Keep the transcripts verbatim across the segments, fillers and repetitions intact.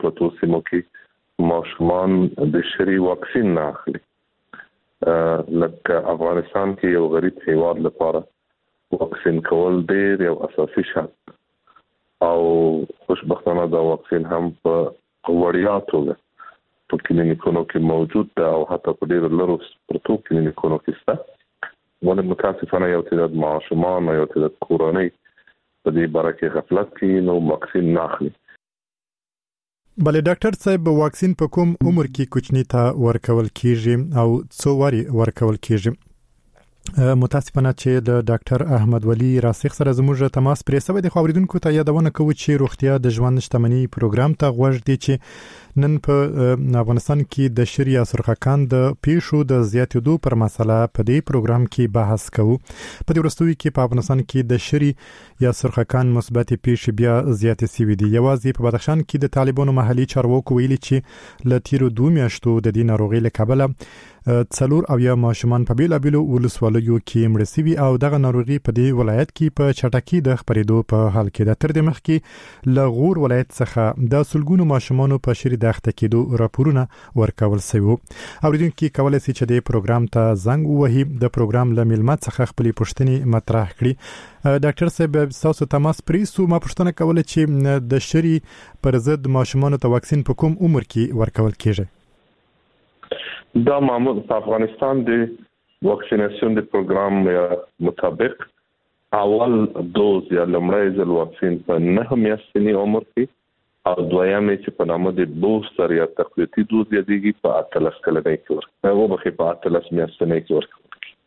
پروتو سیمو کې ماشومان د شری واکسین نه اخلي. لکه افغانستان کې یو غریب هیواد لپاره واکسین کول ډېر یو اساسي شرط او خوشبختانه دا واکسین هم په وړیا توګه په کلینیکونو کې موجود ده او حتی په ډېر لرو پروتو کلینیکونو کې شته. ولې متاسفانه یو تعداد ماشومان او یو تعداد کورنۍ په دې باره کې غفلت کوي نو واکسین نه اخلي. بله ډاکټر صاحب واکسین په کوم عمر کې کوچني ته ورکول کیږي او څو واري ورکول کیږي؟ متاسفانه چې د ډاکټر احمد ولی راسخ سره زموږ تماس پرې سوی د خوریدونکو ته یادونه کوي چې روغتیا د ژوند شتمنۍ پروګرام ته غوږ دی چې نن په افغانستان کې د شری یا سرخکان د پیښو د زیاتېدو پر مسله په دې پروګرام کې بحث کوو. په دې وروستیو کې په افغانستان کې د شری یا سرخکان مثبت پیښې بیا زیاتې شوې دي. یوازې په بدخشان کې د طالبانو محلي چارواکو ویلي چې ل تیرو دوه میاشتو د دې ناروغۍ له کبله څلور او یا ماشومان په بیلابیلو ولسوالیو کې مړ شوي او دغه ناروغي په دې ولایت کې په چټکۍ د خپرېدو په حال کې ده. تر دې مخکې له غور ولایت څخه د سلګونو ماشومانو په شری د اخته کېدو راپورونه ورکول شوي. اوریدونکو کولای شي چې د پروګرام ته زنګ ووهي د پروګرام له ملمت څخه خپل پوښتنې مطرح کړي. ډاکټر صاحب تاسو تماس پریسو ما پوښتنه کوله چې د شری پر ضد ماشومانو ته واکسین په کوم عمر کې ورکول کیږي؟ دا معمول په افغانستان د واکسیناسیون د پروګرام مطابق اول دوز یا لمړی ځل واکسین په نه میاشتنی عمر کې او دویم چې په نامه د بوستر یا تقویتي دوز یادېږي په اتلس کلنۍ کې ورکړي هغه به په اتلس میاشتنۍ کې ورکړي.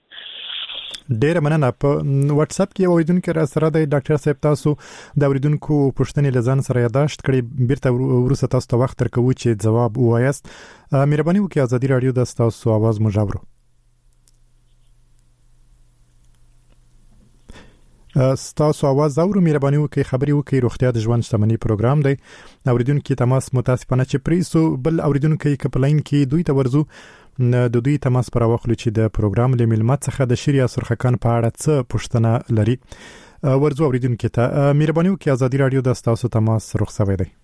ډیره مننه. په واتس اپ کې اوریدونکو را سره د ډاکټر صاحب تاسو د اوریدونکو پوښتنې لزان سره یاداشت کړي بیرته ورسره تاسو ته وخت ترکو چې جواب وایست. مهرباني وکړئ ازادي رادیو د تاسو आवाज مجاورو. ستاسو आवाज اورو مهرباني وکړئ خبري وکړئ. روغتیا د ژوند شتمنۍ پروګرام دی. اوریدونکو تماس متاسفانه چې پریسو بل اوریدونکو کپلاین کې دوی ته ورزو د دوی تماس پر واخلو چې د پروګرام له ملمت څخه د شری یا سرخکان په اړه څه پوښتنه لري. ورزو اوریدونکو ته مهرباني وکړئ ازادي رادیو د تاسو تماس رخصوي دی.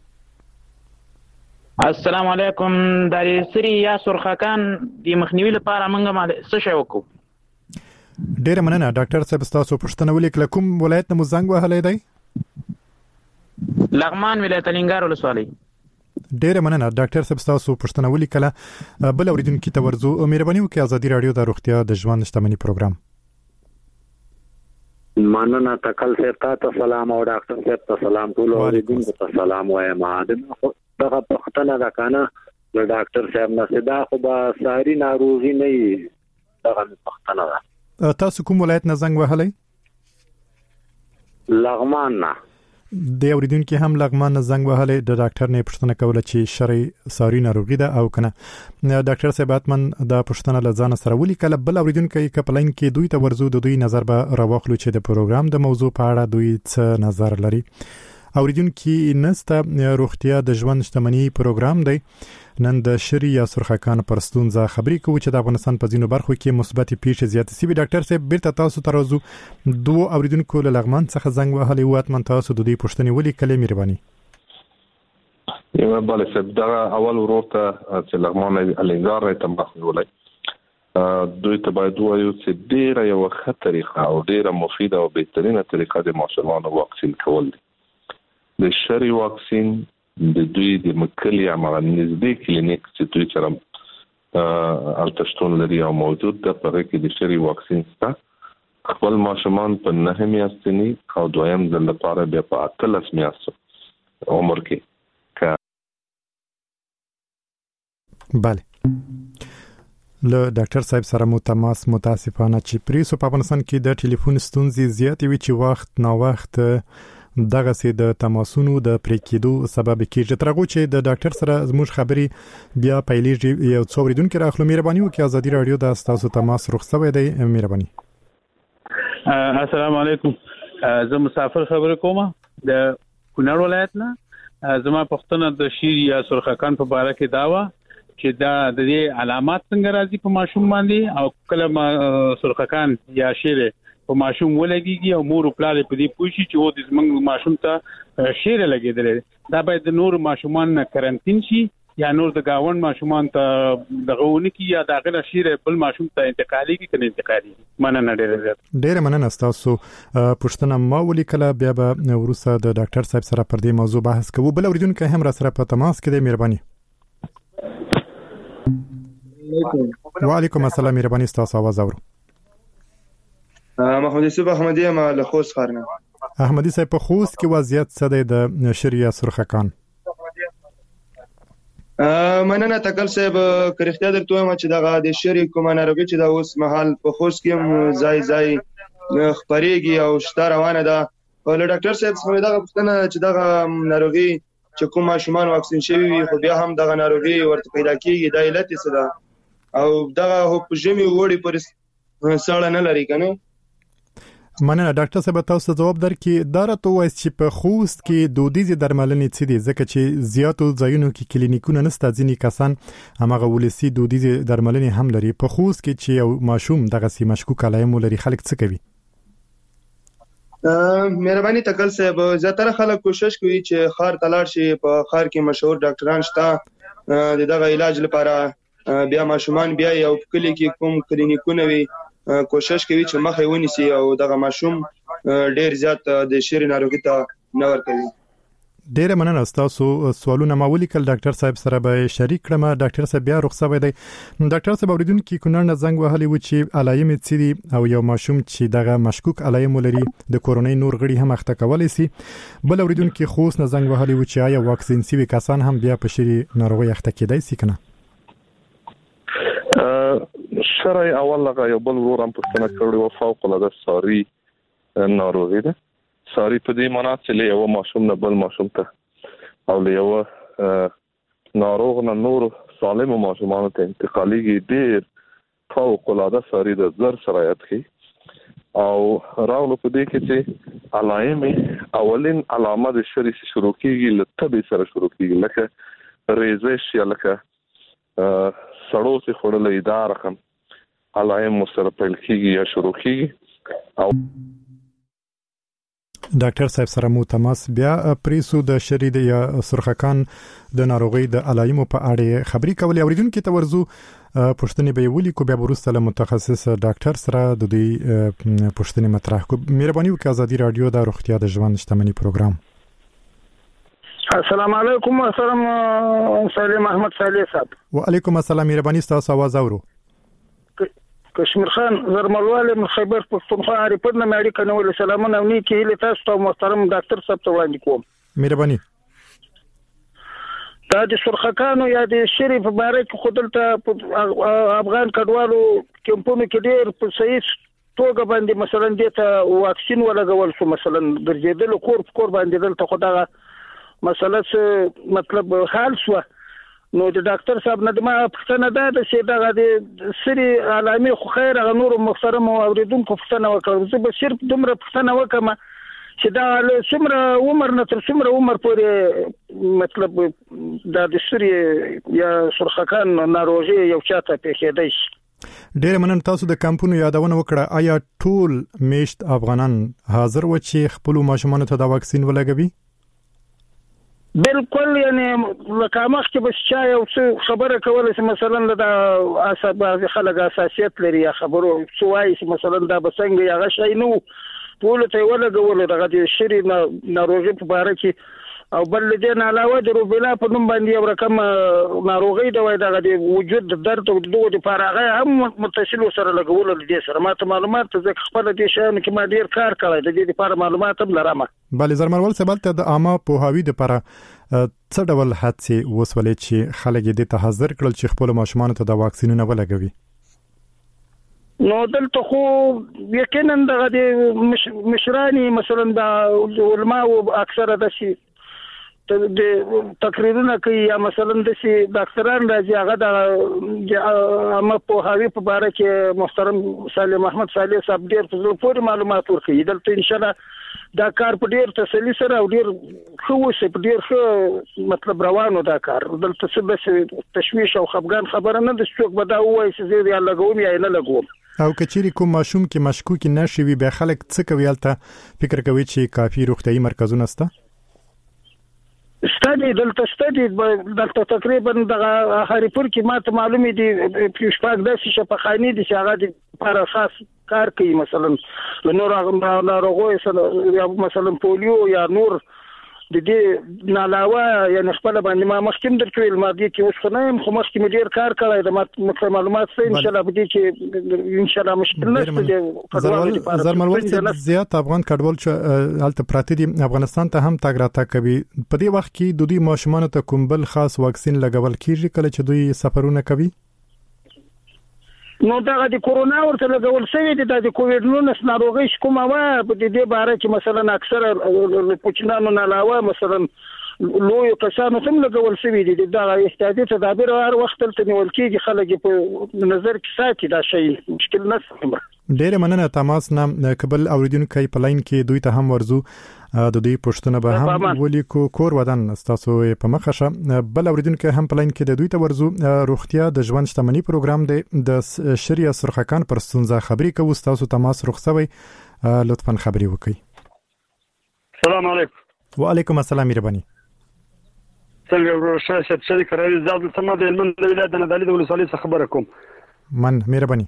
السلام علیکم. د شری یا سرخکان د مخنیوي لپاره موږ څه شی وکړو؟ ډیره مننه ډاکټر صاحب تاسو پوښتنه ولیکله. کوم ولایت نه مزنګ وهلې دی؟ لغمان ولایت الینګار ولسوالۍ. ډیره مننه ډاکټر صاحب تاسو پوښتنه ولیکله. بل اوریدونکو ته ورزو مهرباني وکړئ ازادي رادیو د روغتیا د ژوند شتمنۍ پروګرام. مننه تکل صاحب ته سلام او ډاکټر صاحب ته سلام. ټول اوریدونکو ته سلام وایم. دغه پښتنه راکنه د ډاکټر صاحب نه صدا خو به ساری ناروغي نه وي. دغه پښتنه ده. تاسو کوم ولایت نه زنګ وهلی؟ لغمان نه. د اوریدونکو هم لغمان نه زنګ وهلی. د ډاکټر نه پوښتنه کوله چې شری ساری ناروغي ده او کنه. ډاکټر صاحب اتمن د پوښتنه لزان سره ولیکله. بل اوریدونکو کپلاین کې دوی ته ورزو د دوی نظر به راوخلو چې د پروګرام د موضوع په اړه دوی څه نظر لري. اوریدونکو نسته روغتیا د ژوند شتمنۍ پروګرام دی. نن د شری یا سرخکان پر ستونزه خبرې کوو چې د افغانستان په ځینو برخو کې مثبت پیښې زیاتې شوي. ډاکټر صاحب بیرته تاسو ته راځو. دوه اوریدونکو له لغمان څخه زنګ وهلی و. اتمن تاسو د دې پوښتنې ولیکلې مهرباني. یو بل څه دا اول ورته چې لغمان الینګار نه تماس نیولای دوی ته باید وایو چې ډیره یو ښه طریقه او ډیره مفیده او بهترینه طریقه د ماشومانو واکسین کول دي. د شری واکسین د دوی د مکلی عمل نږدې کلینیک چې دوی سره التشتون لري او موجود ده په کې د شری واکسین سره خپل ماشومان په نه میاشتنی او دویم ځل لپاره بیا په اتلس میاشتو عمر کې. بله له ډاکټر صاحب سره مو تماس متاسفانه چې پریسو په افغانستان کې د ټلیفون ستونزې زیاتې وي چې وخت نا وخت دغه سي د تماسونو د پریکېدو سبب کیږي. ترغه چې د ډاکټر سره زموږ خبري بیا پیلېږي یو څو ورېدونکو راخلو. مهرباني وکړئ ازادي رادیو د تاسو تماس رخصوي دی. مهرباني. السلام علیکم. زه مسافر خبرې کوم د کونړ ولایت نه. زما پښتنه د شری یا سرخکان په اړه کې داوا چې دا د دې علامات څنګه راځي په ماشوم باندې او کله سرخکان یا شری په ماشوم ولګيږي او مور او پلار په دې پوښي چې و د زمنګ ماشوم ته شیر لګیدل دا باید د نور ماشومان کرنټین شي یا نور د گاوند ماشومان ته دغهونه کی یا داخله شیر بل ماشوم ته انتقالي کی کنه انتقالي مننه ډېر زیات ډېر مننه تاسو پښتنه ما ولیکله بیا به ورسره د ډاکټر صاحب سره پر دې موضوع بحث کوو بل اوریدونکو هم را سره په تماس کې دی مهرباني وعلیکم السلام مهرباني تاسو आवाज اورو محمد یوسف احمدی ما له خوست خارنه احمدی صاحب په خوست کې وضعیت څه دی د شریعه سرخکان مننه تکل صاحب کرختیا درته وایم چې دغه د شری کومه ناروغي چې دا اوس مهال په خوست کې ځای ځای خبرېږي او شته روانه ده ول ډاکټر صاحب څنګه دغه پښتنه چې دغه ناروغي چې کوم ماشومان واکسین شوی وي خو بیا هم دغه ناروغي ورته پیدا کیږي د علت څه ده او دغه په ژمي وړي پر ساړه نه لري کنه مننه ډاکټر صاحب تاسو جواب درکې دا راته وایي چې په خوست کې دودیزي درملنې څه دي ځکه چې زیاتو ځایونو کې کلینیکونه نشته ځینې کسان همغه ولسی دودیزي درملنې هم لري په خوست کې چې یو ماشوم دغه سی مشکوک علائم لري خلک څه کوي مهرباني تکل صاحب زیاتره خلک کوشش کوي چې خار تلاړ شي په خار کې مشهور ډاکټران شته دغه علاج لپاره بیا ماشومان بیا یو کلی کې کوم کلینیکونه وي کوشش کوي چې مخه ونیسي او دغه ماشوم ډیر زیات د شری ناروغي ته نه ور کوي ډیر مننه تاسو سوالونه ما ولیکل ډاکټر صاحب سره به شریک کړم ډاکټر صاحب بیا رخصت دی ډاکټر صاحب اوریدونکو کونړ نه زنګ وهلی و چې علائم څه دي او یو ماشوم چې دغه مشکوک علائم لري د کورونای نور غړي هم اخته کولای شي بل اوریدونکو خوست نه زنګ وهلی و چې آیا واکسین سوي کسان هم بیا په شری ناروغي اخته کېدای شي کنه شرعي اول لغه یو بل ورم پښتنه کړو او فوق العاده ساري ناروغي ده ساري په دې معنی چې له یو ماشوم نه بل ماشوم ته او له یو ناروغ نه نور سالم ماشومان ته انتقالي ډیر فوق العاده ساري د زر شرایط کې او راولو په دې کې چې علائم اولین علامه د شری شروع کیږي لته به سره شروع کیږي لکه ریزش یا لکه سړو څخه خړلې دا رقم علائم سره پیل کیږي یا شروع کیږي او ډاکټر صاحب سره مو تماس بیا پریسو د شرید یا سرخکان د ناروغي د علائم په اړه خبري کولې اوریدونکو ته ورزو پښتني به ویلي کو بیا ورسته له متخصص ډاکټر سره د دې پښتني مطرح کو مهرباني وکړئ ازادي رادیو د روغتیا د ژوند شتمنۍ پروګرام السلام علیکم السلام سلیم احمد صالح صاحب وعلیکم السلام مهرباني تاسو आवाज اورو کشمیر خان زرملواله من خیبر پختونخوا ریپورت نه مېړي کنه سلامونه ونی کې له تاسو ته محترم ډاکټر صاحب ته وړاندې کوم مهرباني دا د سرخکانو یا د شری په باره کې خودلته افغان کډوالو کمپونو کې ډېر په صحیح توګه باندې مثلا دته واکسین ولګول شو مثلا ګرځیدل کور کور باندې دلته خدای مسله څه مطلب حال شو نو د ډاکټر صاحب نه ما پښتنه ده چې دا د سری علامه خو خیر غ نور محترم اوریدونکو پښتنه وکړم زه به صرف دومره پښتنه وکم چې دا له څومره عمر نه تر څومره عمر پورې مطلب دا د سری یا سرخکان ناروغي یو چاته پیښېدای شي ډېر مننه تاسو د کمپونو یادونه وکړه آیا ټول میشت افغانان حاضر و چې خپل ماشومان ته دا واکسین ولګوي بالکل یعنی لکه مخکې بس چا یو څه خبره کوله چې مثلا دا عصب خلک اساسیت لري یا خبرو څه وایي چې مثلا دا بسنګ یا غشای نو ټول ته ولګول دغه د شری ناروغي په اړه کې او بل دې نه علاوه د روبیلا په نوم باندې یو رقم ناروغي د وای دغه د وجود د درد او د دوه لپاره هم متصل سره لګول دي سره ماته معلومات ځکه خپل دې شان کې ما ډیر کار کړی د دې لپاره معلومات هم لرم بل زرمرول سبل ته د عامه په هاوی د لپاره څه ډول حادثه وسولې چې خلک دې ته حاضر کړل چې خپل ماشومان ته د واکسینونه ولګوي نو دلته خو یقینا دغه د مشرانی مثلا د علماء اکثره د شي د تقریرونه کوي یا مثلا د شي ډاکټران راځي هغه د اما په هاوی په اړه کې محترم سالم احمد صالح صاحب ډیر فضل پورې معلومات ورکړي دلته ان شاء الله دا کار په ډیر تسلی سره او ډیر خو وسه په ډیر ښه مطلب روانو دا کار دلته څه بس تشویش او خفګان خبره نه د څوک به دا وایي چې زه یا لګوم یا نه لګوم او کچېری کوم ماشوم کې مشکوک نشي وي به خلک څه کوي البته فکر کوي چې کافي روغتيایي مرکزونه سته ستدي دلته ستدي دلته تقریبا د هریپور کې ماته معلومه دي په شپږ داسې شفاخاني دي چې هغه د پر اساس کار کوي مثلا نور هغه ناروغي یا مثلا پولیو یا نور د دې علاوه یا خپل باندې ما مخکې درته ویل ما دي چې اوس خو نه خو مخکې مې ډیر کار کړی د معلومات څخه ان شاء الله به دي چې ان شاء الله مشکل نشته زرمل زیات افغان کډوال چې الته پراته دي افغانستان ته هم تاګ راته کوي په دې وخت کې د دوی ماشومان ته کوم بل خاص واکسین لګول کیږي کله چې دوی سفرونه کوي نو دا د کورونا ورته لګول شوی دی د کووډ ناینټین ناروغي کومه و په دې باره چې مثلا اکثره پوچنانو نه علاوه مثلا لوی کسانو هم لګول شوی دی دا احتیاطي تدابیر هر وخت ته نیول کیږي خلک په نظر کې ساتي دا شی مشکل نه ډېر مننه تماس نه قبل اوریدونکو په لاین کې دوی ته هم ورزو د دوی پښتنه به هم ولیکو کور ودان تاسو په مخه بل اوریدونکو هم په لاین کې د دوی ته ورزو روغتیا د ژوند شتمنۍ پروګرام دی د شریعه سرخکان پر ستونزه خبري کوي تاسو تماس رخصوي لطفا خبري وکړئ السلام علیکم وعلیکم السلام مهرباني څنګه ورشه چې چې کراوي زاد سم د علم د ولایت نه د ولسوالۍ څخه خبره کوم من مهرباني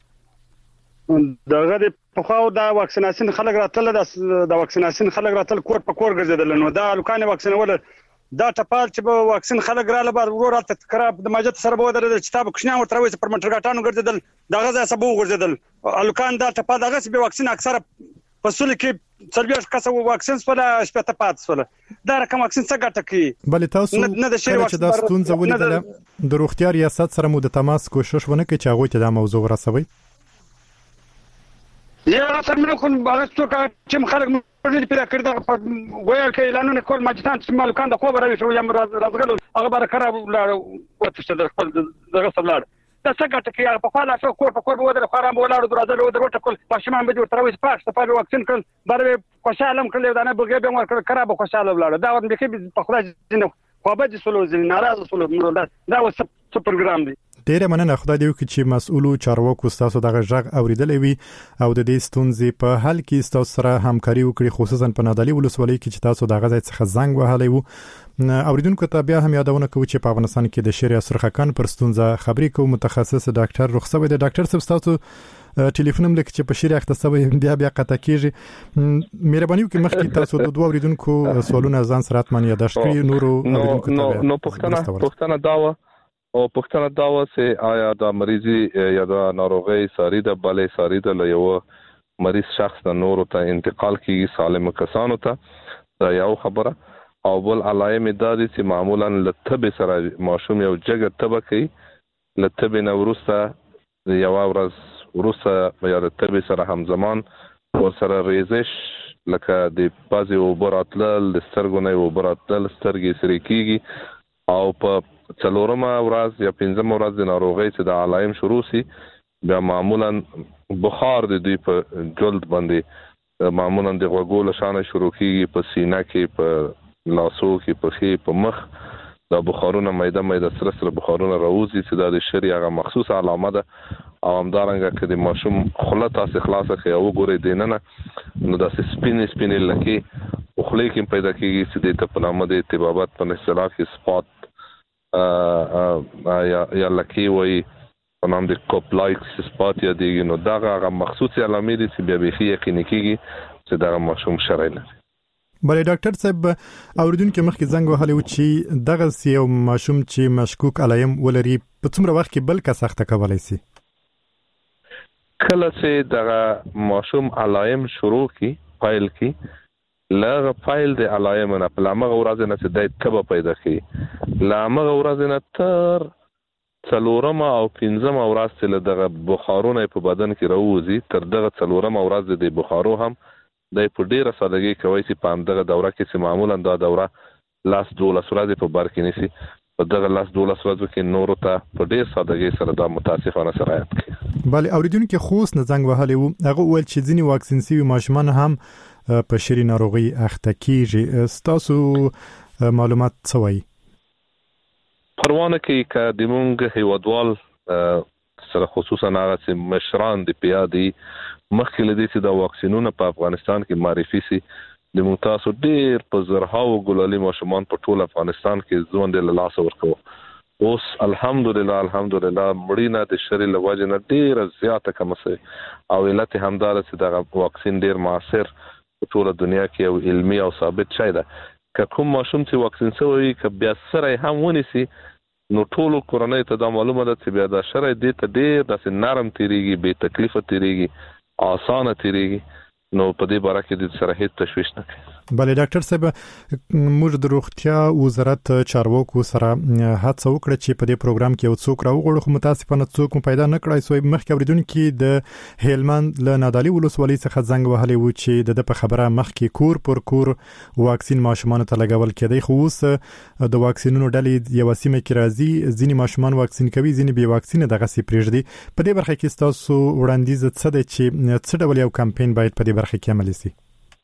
دغه د پخاو د واکسیناسیون خلک راتل د واکسیناسیون خلک راتل کور په کور ګرځیدل نو دا لوکانه واکسینول دا ټپال چې به واکسین خلک را لبار ورور ته تکراب د ماجت سره به د کتاب کښنه ورته وځي پر منټرګاټانو ګرځیدل دغه ځای سبو ګرځیدل الکان دا ټپال دغه به واکسین اکثره فصل کې سرویس کسه واکسین سره شپته پات سره دا رقم واکسین څنګه ګټه کوي بل تاسو چې دا ستونزه ولیدل د روغتیا ریاست سره مو د تماس کوشش ونه کوي چې هغه ته دا موضوع ورسوي یا سمره خو هغه څوک چې خلک مې پیدا کړی دا وایي چې اعلانونه کول ماجتان چې مالکان د کوبره وي شو یم راځغلو هغه بار خراب وته چې د خپل دغه سملار دا څنګه ټکی په خاله شو کور په کور ودر خراب ولاړ درازه ودر وټ کول پښمان به ورته وي پاک صفه واکسین کړ بره خوشاله کړل دا نه بغیر به مر کړ خراب خوشاله ولاړ دا ورته به په خدای جن خو به د سلو ځین ناراضه سلو دا و څه پروګرام دی ډیره مننه خدای دې وکړي چې مسؤلو چارواکو تاسو دغه ژغ اوریدل وي او د دې ستونزې په حل کې تاسو سره همکاري وکړي خصوصا په نادالي ولسوالۍ کې چې تاسو دغه ځای څخه زنګ وهلی وو اوریدونکو ته بیا هم یادونه کوي چې په افغانستان کې د شریعه سرخکان پر ستونزه خبري کوي متخصص ډاکټر رخصوي د ډاکټر صاحب تاسو ټلیفون هم لیک چې په شریعه اختصاصي بیا بیا قطع کیږي مهرباني وکړئ مخکې تاسو د دوه اوریدونکو سوالونه ځان سره اتمن یاداشت کړئ نورو اوریدونکو ته نو پښتنه پښتنه داوا او پښتنه داوا چې آیا د مریضي یا د ناروغي ساري د بالې ساري د یو مریض شخص د نورو ته انتقال کیږي سالم کسانو ته دا یو خبره او بل علائم د دې چې معمولا لته سره ماشوم یو جګ تبه کوي لته نه ورسته یو ورځ ورسته یا د تبه سره همزمان ور سره ریزش لکه د بازي وبراتل د سترګو نه وبراتل سترګې سری کیږي او په څلورمه ورځ یا پنځمه ورځ د ناروغۍ چې د علائم شروع سي بیا معمولا بخار د دوی په جلد باندې معمولا د غوګول شانه شروع کیږي په سینه کې په لاسو کې په خې په مخ دا بخارونه مېده مېده سره سره بخارونه راوځي چې د شری هغه مخصوص علامه ده او همدارنګه کې د ماشوم خله تاسو خلاصه کوي او ګوري دیننه نو دا سپین سپین لکه خله کې پیدا کیږي چې د په نامه د ارتباطات په اصطلاح کې سپاټ یا یا لکه وي په نام د کوپ لایک سپاټ یا دی نو دا هغه مخصوص علامې دي چې بیا به یقیني کیږي چې دا ماشوم شری لري بله ډاکټر صاحب اوریدونکو مخکې زنګ وهلی و چې دغه یو ماشوم چې مشکوک علایم ولري په څومره وخت کې بل کس اخته کولای شي کله چې دغه ماشوم علایم شروع کی فایل کی لغه فایل د علایم نه په لامغه ورځ نه چې د تبه پیدا کی لامغه ورځ نه تر څلورمه او پنځمه ورځ چې دغه بخارونه په بدن کې راوځي تر دغه څلورمه ورځ د بخارو هم د په ډیره سادهګي کوي چې په همدغه دوره کې چې معمولا دا دوره لاس دولس ورځې په بر کې نشي په دغه لاس دولس ورځو کې نورو ته په ډیر سادهګي سره دا متاسفانه سرایت کوي. بله اوریدونکو خوست نه زنګ وهلی وو هغه ول چې ځینی واکسین سوي ماشومان هم په شری ناروغي اخته کیږي. ستاسو معلومات څه وایي؟ پروانه کې ک د مونږ هیوادوال سره خصوصا هغه چې مشران د پیادي مخکې لدی چې د واکسینونو په افغانستان کې معرفي سي د متاسو ډیر په زرهاو ګلالي ماشومان په ټول افغانستان کې ژوند له لاس ورکو. اوس الحمدلله الحمدلله مړینه د شری لوجنه ډیر زیاته کم سي او علت همدار چې د واکسین ډیر موثر په ټول دنیا کې یو علمي او ثابت شای ده. که کوم ماشوم چې واکسین شوی ک بیا سره هم ونیسي نو ټول کورنۍ ته دا معلومه ده چې بیا د شری د ته ډیر د نرم تیریږي به تکلیف تیریږي آسانه تیریږي. نو په دې باره کې د سره هیڅ تشویش نه کوي. بله ډاکټر صاحب موږ د روغتیا وزارت چارواکو سره هڅه وکړه چې په دې پروګرام کې یو څوک راوغوړو خو متاسفانه څوک مو پیدا نه کړای. سو مخکې اوریدونکو د هیلمند له نادالي ولسوالۍ څخه زنګ وهلی و چې د په خبره مخکې کور پر کور واکسین ماشومان ته لګول کېدی خو اوس د واکسینونو ډلې یو سیمه کې راځي ځینی ماشومان واکسین کوي ځینی به واکسین دغه سي پرېږدي. په دې برخه کې تاسو وړاندیز څه دی چې څه ډول یو کمپاین باید په دې برخه کې عملي شي؟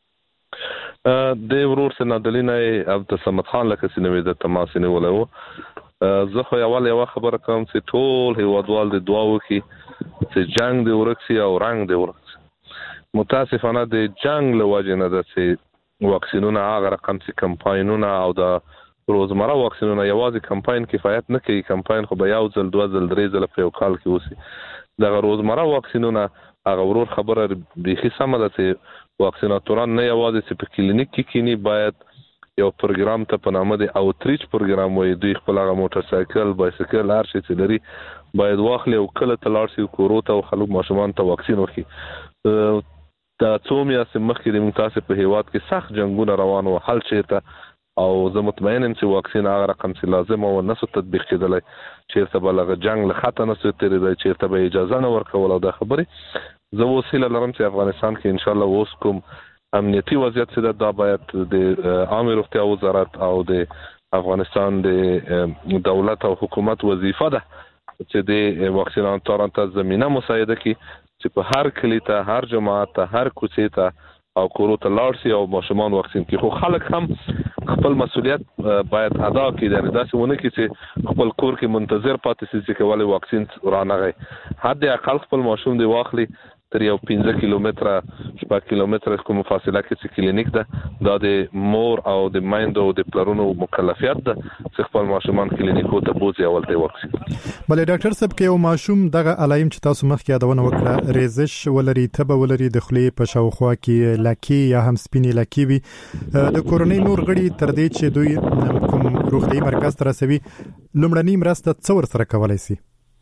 د ورور سره نادلینه عبد الصمد خان لکه سینوي د تماس نیولو. زه خو اول یو خبره کوم چې ټول هیوادوال د دعا وکي چې جنگ دی ورکسي او رنگ دی ورکسي. متاسفانه د جنگ له وجې نه ده چې واکسینونه هغه رقم چې کمپاینونه او د روزمره واکسینونه یوازې کمپاین کفایت نه کوي. کمپاین خو به یو ځل دوه ځل درې ځل په یو کال کې وسی. د روزمره واکسینونه هغه ورور خبره بيخي سم ده چې واکسیناتوران نه یوازې چې په کلینیک کې کینی باید یو پروګرام ته په نامه دی اوټریچ پروګرام وي. دوی خپل هغه موټر سایکل بایسیکل هر شي چې لري باید واخلي او کله تلاړ شي کورو ته او خلک ماشومان ته واکسین ورکړي. دا څو میاشتې مخکې د متاسف په هیواد کې سخت جنگونه روان وو حل چیرته او زه مطمئن یم چې واکسین هغه رقم چې لازم او نسو تطبیق کېدلی چیرته به لغه جنگ له خطه نسو تیرېدی چیرته به اجازه نه ورکول. او دا خبرې زه وسیله لرم چې افغانستان کې ان شاء الله اوس کوم امنیتي وضعیت چې دا باید د عامه روغتیا وزارت او د افغانستان د دولت او حکومت وظیفه ده چې د واکسیناتورانو ته زمينه مساعده کړي چې په هر کلی ته هر جماعت ته هر کوڅې ته او کورو ته لاړ شي او ماشومان واکسین کړي. خو خلک هم خپل مسؤلیت باید ادا کړي. دا داسې ونه کړي چې خپل کور کې منتظر پاتې شي چې کولای واکسین رانغی. حد اقل خپل ماشوم دی واخلي تر یو پنځه کیلومتره شپږ کیلومتره کوم فاصله کې چې کلینیک ده دا د مور او د مایندو او د پلرونو مکلفیت ده چې خپل ماشومان کلینیکو ته بوځي اول ته واکسین. بله ډاکټر صاحب کې یو ماشوم دغه علایم چې تاسو مخکې یادونه وکړه ریزش ولري تبه ولري د خولې په شاوخوا کې لکې یا هم سپینې لکې وي د کورنۍ نور غړي تر دې چې دوی کوم روغتي مرکز ته رسوي لومړنۍ مرسته څه ورسره کولای شي؟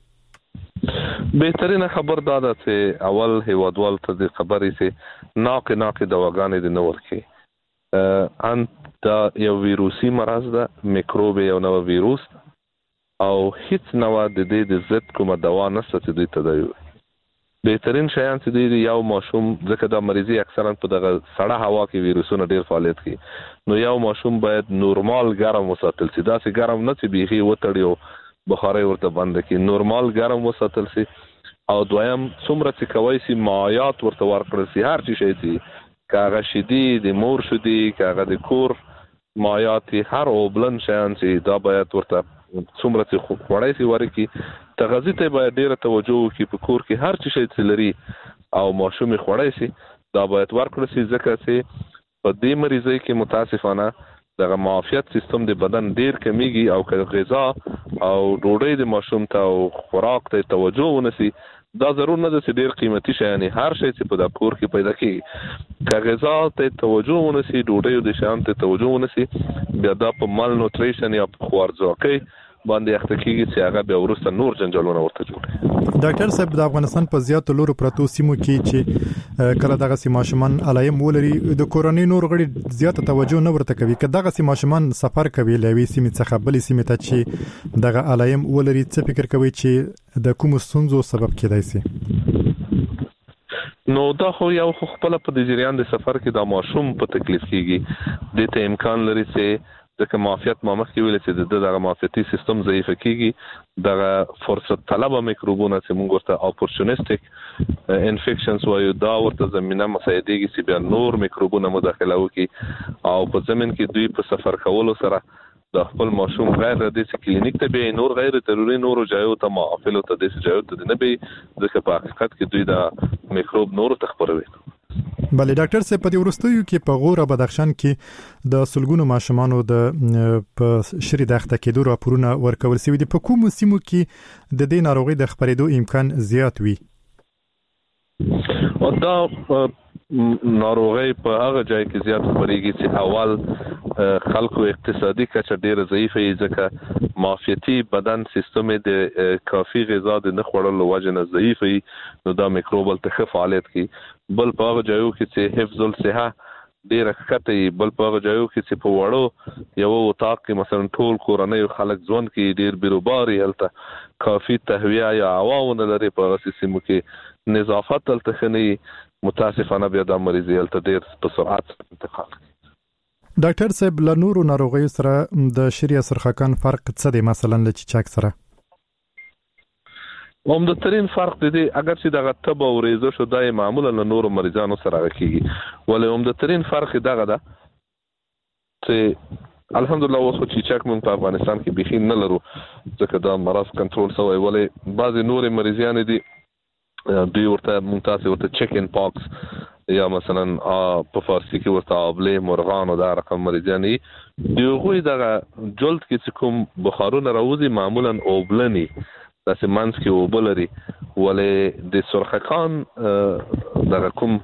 بهترینه خبر دا ده چې اول هیوادوال ته د خبرې سي ناقه ناقه دواګانې د نور کې ان دا یو ویروسي مرض ده میکروب یو نو ویروس او هیڅ نو د دې د ضد کومه دوا نشته چې دوی ته دی. بهترین شیان چې دی یو ماشوم ځکه دا مریضي اکثرا په دغه سړه هوا کې ویروسونه ډیر فعالیت کوي نو یو ماشوم باید نورمال ګرم وساتل شي. دا سي ګرم نه چې بيخي وتړیو بخاري ورته بند کی نورمال ګرم وساتل شي او دویم څومره چې کوي سي مایات ورته ورکړل شي هر چی شي چې کاغه شدي د مور شدي کاغه د کور مایات هر او بلن شان چې دا باید ورته څومره چې خوړای سي ورکی تغذیه ته باید ډیره توجه وکړي په کور کې هر چی شي چې لري او ماشوم خوړای سي دا باید ورکړل شي ځکه چې په دې مریضۍ کې متاسفانه دغه معافیت سیستم د بدن ډیر کمیږي او که غذا او ډوډۍ د ماشوم ته او خوراک ته توجه ونسي دا ضرور نه ده چې ډیر قیمتي شي یعنی هر شی چې په د کور کې پیدا کیږي که غذا ته توجه ونسي ډوډۍ د شیان ته توجه ونسي بیا دا په مال نوټریشن یا په خوارځواکۍ باندې اخته کیږي چې هغه به ورسته نور جنجالونه ورته جوړي. ډاکټر صاحب د افغانستان په زیاتو لورو پرتو سیمو کې چې کله دغه سیمه ماشومان علایم ولري د کورونی نور غړي زیاته توجه نه ورته کوي که دغه سیمه ماشومان سفر کوي لوي سیمه څخه بلې سیمه ته چې دغه علایم ولري څه فکر کوي چې د کوم ستونزو سبب کېدای شي؟ نو دا خو یو خپل په د جریان د سفر کې د ماشوم په تکلیف کیږي د ته امکان لري چې ځکه معافیت ما مخکې ویل چې د دغه معافیتي سیستم ضعیف کیږي دغه فرصت طلبه میکروبونه چې موږ ورته اپورچونیسټک انفیکشنز وایو دا ورته زمينه مساعدېږي چې بیا نور میکروبونه مداخله وکړي او په ضمن کې دوی په سفر کولو سره د خپل ماشوم غیر د دې کلینیک ته به نور غیر ضروري نور جایو ته معافلو ته د جایو ته نه به ځکه په حقیقت کې دوی دا میکروب نور ته خپروي. بله ډاکټر صاحب په دې ورستیو کې په غوره بدخشان کې د سلګونو ماشومانو د په شری دښته کې دوه راپورونه ورکول شوی دي. په کوم سیمو کې د دې ناروغي د خپرېدو امکان زیات وي؟ او دا ناروغي په هغه ځای کې زیات خپرېږي چې اول خلکو اقتصادي کچه ډیره ضعیفه وي ځکه معافیتي بدن سیستم د کافي غذا د نه خوړلو وجه نه ضعیف وي نو دا میکروبل ته فعالیت کوي. بل په هغه ځایو کې چې حفظ الصحه ډیره ښکته بل په هغه ځایو کې چې په وړو یو وطاق کې مثلا ټول کورنۍ خلک ځوان کې ډیر بیروباري هلته کافي تهویه یا عوامونه لري په سیستم کې نظافت هلته خني متاسفانه بیا د مریضي هلته ډیر په سرعت انتقال کوي. ډاکټر صاحب له نورو ناروغیو سره د شری سرخکان فرق څه دی مثلا له چیچاک سره؟ عمدترین فرق دی اگر چې دغه تب او ریزه شو دای معمولا له نورو مریضانو سره کیږي ولې عمدترین فرق دغه ده چې الحمدلله اوس خو چیچاک مونږ په افغانستان کې بيخي نه لرو ځکه دا مرض کنټرول شوی ولې بعضی نور مریضان دي دوی ورته مونږ ورته چیکن پاکس یا مثلا په فارسی کې ورته ابله مرغان او دا رقم مریضان دي دوی دغه جلد کې کوم بخارونه راوځي معمولا اوبلني داسې منځ کې وبلري ولې د سرخکان دغه کوم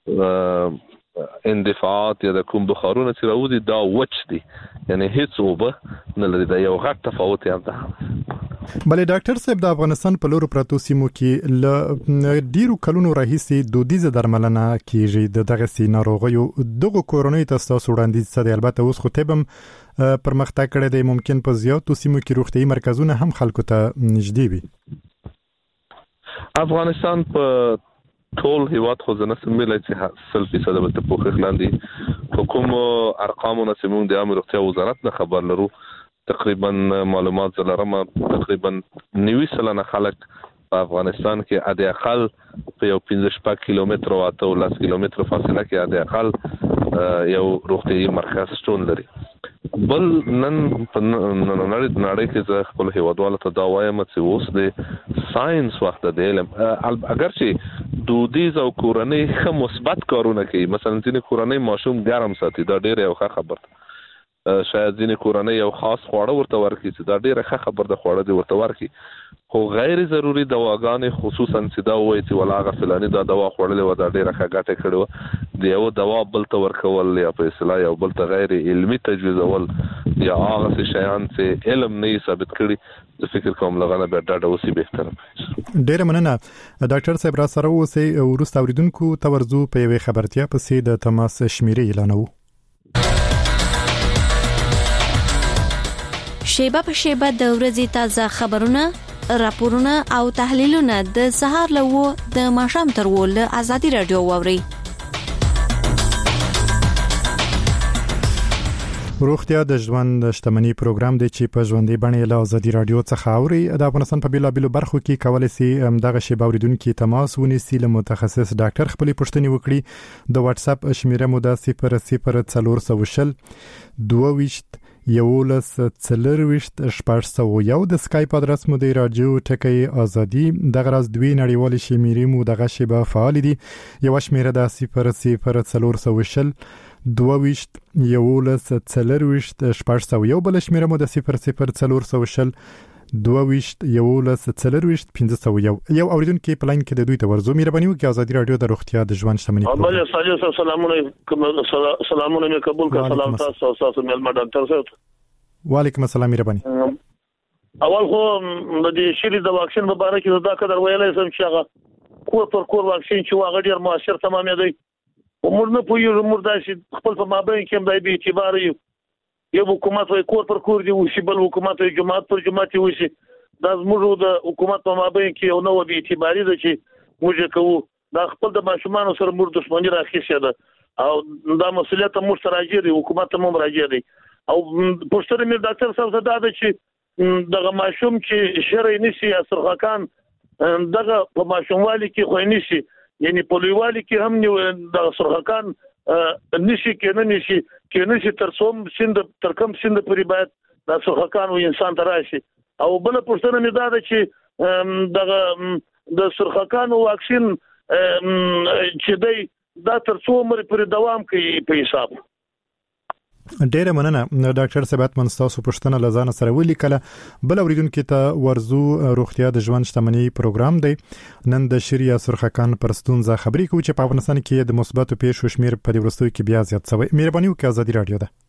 اندفاعات یا د کوم بخارونه چې راوځي دا وچ دي یعنی هیڅ وبه نه لري دا یو غټ تفاوت دی. بله ډاکټر صاحب د افغانستان په لورو پراتو سیمو کې ل ډیرو کلونو راهیسې دودیزه درملنه کیږي د دغه سي ناروغیو دغه کورونی تاسو وړاندیز څه دی البته اوس خو تبم پرمختګ کړی دی ممکن په زیاتو سیمو کې روغتيایي مرکزونه هم خلکو ته نږدې وي. افغانستان په ټول هیواد خو زنه سمېلای چې سل فیصد به په پوښښ لاندې حکومت ارقامونه سیمون د امر روغتیا وزارت نه خبر لرو تقریبا معلومات زلرم تقریبا نوي سلنه خلک په افغانستان کې اده اقل په یو پنځه شپږ کیلومتر او اته ولس کیلومتر فاصله کې اده اقل یو روغتيایي مرکز شتون لري. بل نن په نړۍ نړۍ کې زه خپل هیوادوالو ته دا وایم چې اوس د ساينس وخت د علم اگر چې دودیز او کورنۍ خه مثبت کارونه کوي مثلا ځینې کورنۍ ماشوم ګرم ساتي دا ډیره یو ښه خبره شاید ځینې کورنۍ یو خاص خواړه ورته ورکړي چې دا ډیره ښه خبره ده خواړه دی ورته ورکړي خو غیر ضروري دواګانې خصوصا چې دا وایي چې ولاغه فلاني دا دوا خوړلې و دا ډیره ښه ګټه کړې و دی یو دوا بل ته ورکول یا په اصطلاح یو بل ته غیر علمي تجویزول یا هغه شیان چې علم نه ثابت کړي د فکر کوم لغانه به ډاډه اوسې بهتره. ډیره مننه ډاکټر صاحب را سره اوسې ورسته اوریدونکو تورزو په یوې خبرتیا پسې د تماس شمیرې اعلانو. شیبه په شیبه د ورځې تازه خبرونه راپورونه او تحلیلونه د سهار لوو د ماښام تر ول ازادي رادیو ووري. روغتیا د ژوند شتمنۍ پروګرام دی چې په ژوندۍ باندې له ازادي رادیو څخه اوري د افغانستان په بیلابیلو برخو کې کولای شي دغه شی باوریدونکو تماس ونیسي له متخصص ډاکټر خپل پوښتنې وکړي. د واتس اپ شمیره مو د صفر صفر څلور سوه شل دوه ویشت یولس څلرويشت شپږ سوه یو د سکایپ ادرس مو دی رادیو ټکی ازادي دغه راز دوی نړیوال شمیرې مو دغه شیبه فعال دي یو شمیره د صفر صفر څلور سوه شل دوه ویشت یولس څلرويشت شپږ سوه یو بل شمیره مو د صفر صفر څلور سوه شل دوه ویشت یولس څلرويشت پنځه سوه یو یو اوریدونکو په لاین کې د دوی ته ورزو مهرباني وکړئ ازادي رادیو د روغتیا د ژوند شتمنۍ بل سلام سلامونه سلامونه مې قبول کړه سلام تاسو تاسو مېلمه ډاکټر صاحب وعلیکم السلام مهرباني. اول خو د دې شری د واکسین په اړه کې دا قدر ویلای سم چې هغه کور پر کور واکسین چې هغه ډیر موثر تمام دی ومر نه پوهیږي موږ داسې خپل په مابین کې هم دی به اعتبار یو یو حکومت وای کور پر کور دی وشي بل حکومت وای جماعت پر جماعت وشي دا زموږ د حکومت په مابین کې یو نو به اعتباري ده چې موږ کوو دا خپل د ماشومان سره موږ دښمنی راخیسه ده او دا مسولیت موږ سره راځي حکومت هم راځي دی او پوښتنه مې ډاکټر صاحب ته دا ده چې دغه ماشوم چې شری نشي سرخکان دغه په ماشوموالي کې خو نشي یعنی په لویوالي کې هم د سرخکان نشي کې نه نشي کې نشي تر څوم سند تر کوم سند پورې باید د سرخکان و انسان ته راشي او بل پوښتنه مې دا ده چې دغه د سرخکان واکسین چې دی دا تر څو عمر پورې دوام کوي په حساب. ډیره مننه ډاکټر ثابت منستاسو پښتنه لزان سره ولیکله. بل اوریدونکو ته ورزو روغتیا د ژوند شتمنۍ پروګرام دی. نن د شری سرخکان پر ستونزه خبرې کوي چې په افغانستان کې د مثبتو پیښو شمیر په دې ورستوي کې بیا زیات شوی. مهرباني وکړئ ازادي رادیو ده.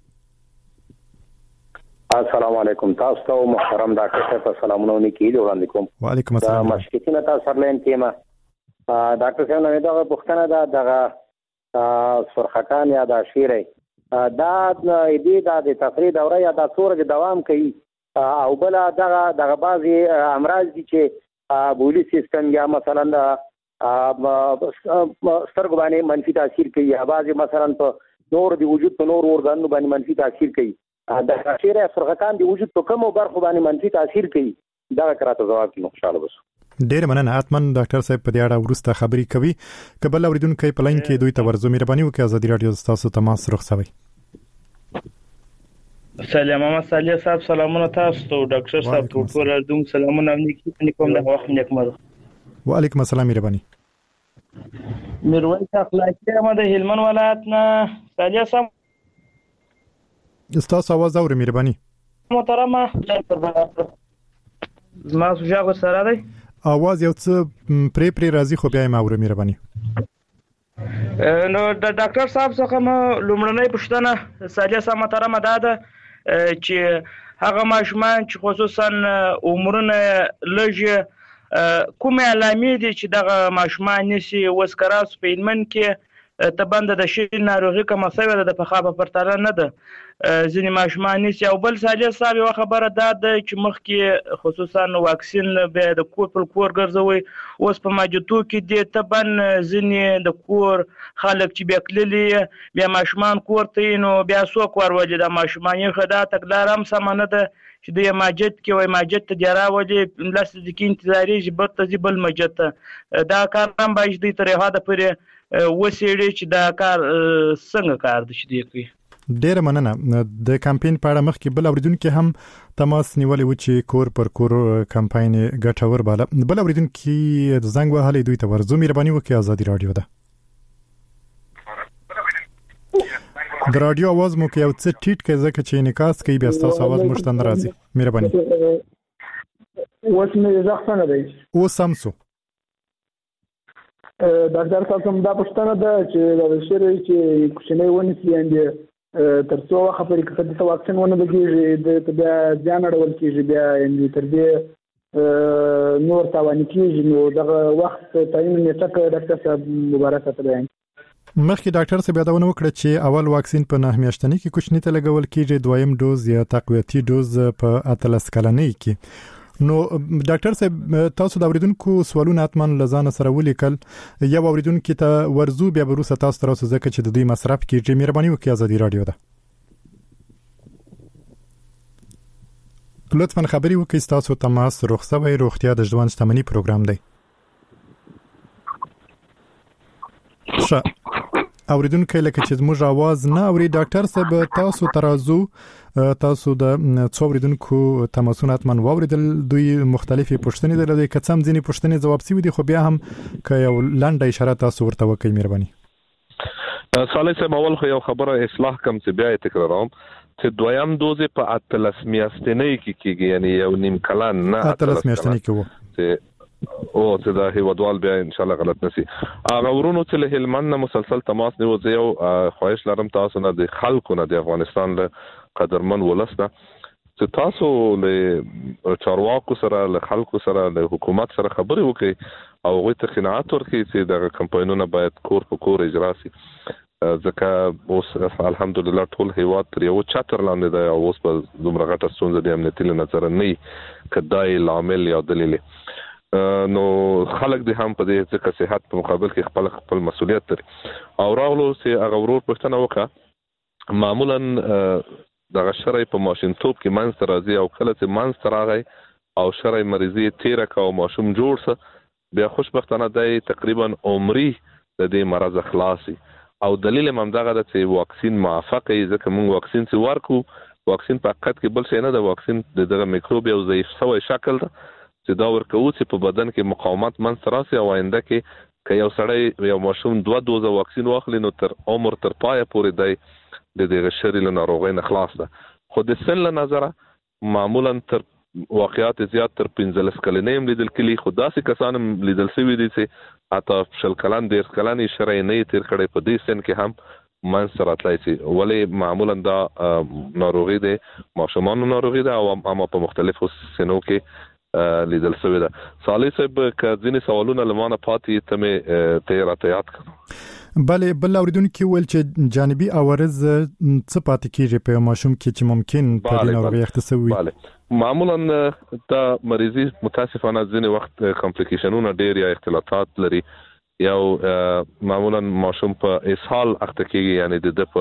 السلام علیکم تاسو ته محترم ډاکټر صاحب سلامونه وکړي وړاندې کوم. وعلیکم السلام. مشکلتونه تاسو سره لین کېما ډاکټر صاحب نو دا پوښتنه ده دغه سرخکان یا د شیری دا دې د تفریح دوره یا د څورګ دوام کوي او بل دغه دغه بعضي امراض دي چې بولی سیستم یا مثلا د سترګو باندې منفي تاثیر کوي یا بعضي مثلا په نور دی وجود په نور اورګانو باندې منفي تاثیر کوي د شیری سرخکان دی وجود په کومو برخو باندې منفي تاثیر کوي دا کراته جواب کې خوشاله بس. ډیر مننه اتمن ډاکټر صاحب په دې اړه ورسته خبري کوي. کبل اوریدونکو په لاین کې دوی ته ورزو مهرباني وکړئ ازادي رادیو تاسو تماس رخصوي. سلام محمد صالح صاحب سلامونه تاسو ته ډاکټر صاحب ټول دوم سلامونه نیکوم د وخت نیکمر. وعلیکم السلام مهرباني. میرویس اخلاقی احمد هلمند ولایت نه صالح صاحب استاد आवाज اوري مهرباني. محترمه ما سوجاغ سره دی आवाज یو څه پری پری راځي خو بیا یې ما اوري مهرباني. نو د ډاکټر صاحب څخه مو لومړنۍ پوښتنه صالح صاحب محترمه ده چې هغه ماشومان چې خصوصا عمرونه لږ کومه علامې دي چې دغه ماشومان نشي وسکراس په علمن کې تبند د شي ناروغي کومه سوي ده په خابه پرتاله نه ده ځینې ماشومان نشي او بل صالح صاحب یو خبره ده چې مخکې خصوصا واکسین به د کور په کور ګرځوي اوس په ماجتو کې د تبن ځینې د کور خلک چې بیکللی بیا ماشومان کور ته نو بیا سو کور ولې د ماشومان یې خدا تکلار هم سمانه ده چې د ماجت کې وای ماجت ته جرا ولې لاس د کې انتظاری جبر ته بل ماجت دا کار هم باید د طریقه ده پرې وسیړي چې دا کار څنګه کار دي چې دی کوي. ډیر مننه د کمپاین په اړه مخکې بل اوریدونکو هم تماس نیولې و چې کور پر کور کمپاین ګټور بالا بل اوریدونکو د زنګ وهلې دوی ته ورزو مهرباني وکړئ ازادي رادیو ده. د رادیو आवाज مو کې یو څه ټیټ کې ځکه چې انعکاس کوي بیا تاسو आवाज مشته نه راځي مهرباني. اوس مې ځخ څنګه دی او سمسو ډاکټر صاحب کوم دا پښتنه ده چې د شری چې کوچنی ونی سیاندې تر څو خبرې کړي چې واکسین ونه لګیږي د بیا ځان اړول کیږي بیا اندې تر دې نور تاوان کیږي نو دغه وخت تعین نیټه کې ډاکټر صاحب مبارک ته دی. مخکې ډاکټر صاحب یادونه وکړه چې اول واکسین په نه میاشتنی کې کوچنی ته لګول کیږي دویم دوز یا تقویتي دوز په اتلس کلنۍ کې. نو ډاکټر صاحب تاسو د اوریدونکو سوالونه اتمن لزان سره ولیکل یو اوریدونکو ته ورزو بیا بروسه تاسو تر اوسه ځکه چې د دوی مصرف کیږي مهرباني وکړئ ازادي رادیو ده. لطفا خبري وکړئ تاسو تماس رخصوي روغتیا د ژوند شتمنۍ پروګرام دی. ښه اوریدونکو لکه چې زموږ आवाज نه اوري ډاکټر صاحب تاسو ترازو تاسو د څو اوریدونکو تماسونه اتمن واوریدل دوی مختلفي پوښتنې درلودي که څم ځینې پوښتنې جواب سی ودی خو بیا هم که یو لنډه اشاره تاسو ورته وکړئ مهرباني. صالح صاحب اول خو یو خبره اصلاح کوم چې بیا تکراروم چې دویم دوز په اتلس میاشتنۍ کې کېږي یعنی یو نیم کلن نه اتلس میاشتنۍ کې وو او چې دا هیوادوال بیا ان شاء الله غلط نسی هغه ورونو چې له هلمند مسلسل تماس نیو زه یو خواهش لرم تاسو نه د خلکو نه د افغانستان له قدرمن ولسنه چې تاسو له چارواکو سره له خلکو سره له حکومت سره خبرې وکړي او غوښتنه ته قناعت ورکړي چې دا کمپاینونه باید کور په کور اجرا شي ځکه اوس الحمدلله ټول هیواد تر یو چتر لاندې دی او اوس په دومره غټه ستونزه د امنیتي له نظر نه کدای لامل یا دلیل نو خلک دې هم په دې ځکه صحت په مقابل کې خپل خپل مسؤلیت لري او راغلو چې هغه ورور پښتنه وکړه معمولا دغه شرعي په ماشینتوب کې منځ ته راځي او کله چې منځ ته راغی او شرعي مریضي تیره کا او ماشوم جوړ سه بیا خوشبختانه دی تقریبا عمري د دې مرض خلاصي او دلیل هم دغه د چې واکسین موافق ای ځکه موږ واکسین چې ورکو واکسین په حقیقت کې بل څه نه د واکسین دغه میکروب یو ضعیف شوی شکل ده چې دا ورکو چې په بدن کې مقاومت منځ راسي او آینده کې که یو سړی یو ماشوم دوه دوزه واکسین واخلي نو تر عمر تر پای پورې دی د دغه شری له ناروغۍ نه خلاص ده. خو د سن له نظره معمولا تر واقعات زیات تر پنځلس کلنې هم لیدل کلی خو داسې کسان هم لیدل شوي دي چې حتی شل کلن دېرش کلن یې شرعي نه تیر کړی په دې سن کې هم منځ راتلی شي ولې معمولا دا ناروغي د ماشومانو ناروغي ده او اما په مختلفو سنو کې لیدل شوی ده. صالح صاحب که ځینې سوالونه لمانه پاتې ته مې ته راته یاد کړم. بله بل اوریدونکو ویل چې جانبي عوارض څه پاتې کیږي په ماشوم کې چې ممکن په دې ناروغي اخته وي؟ بله معمولا دا مریضي متاسفانه ځینې وخت کمپلیکیشنونه ډیر یا اختلاطات لري یو معمولا ماشوم په اسهال اخته کیږي یعنی د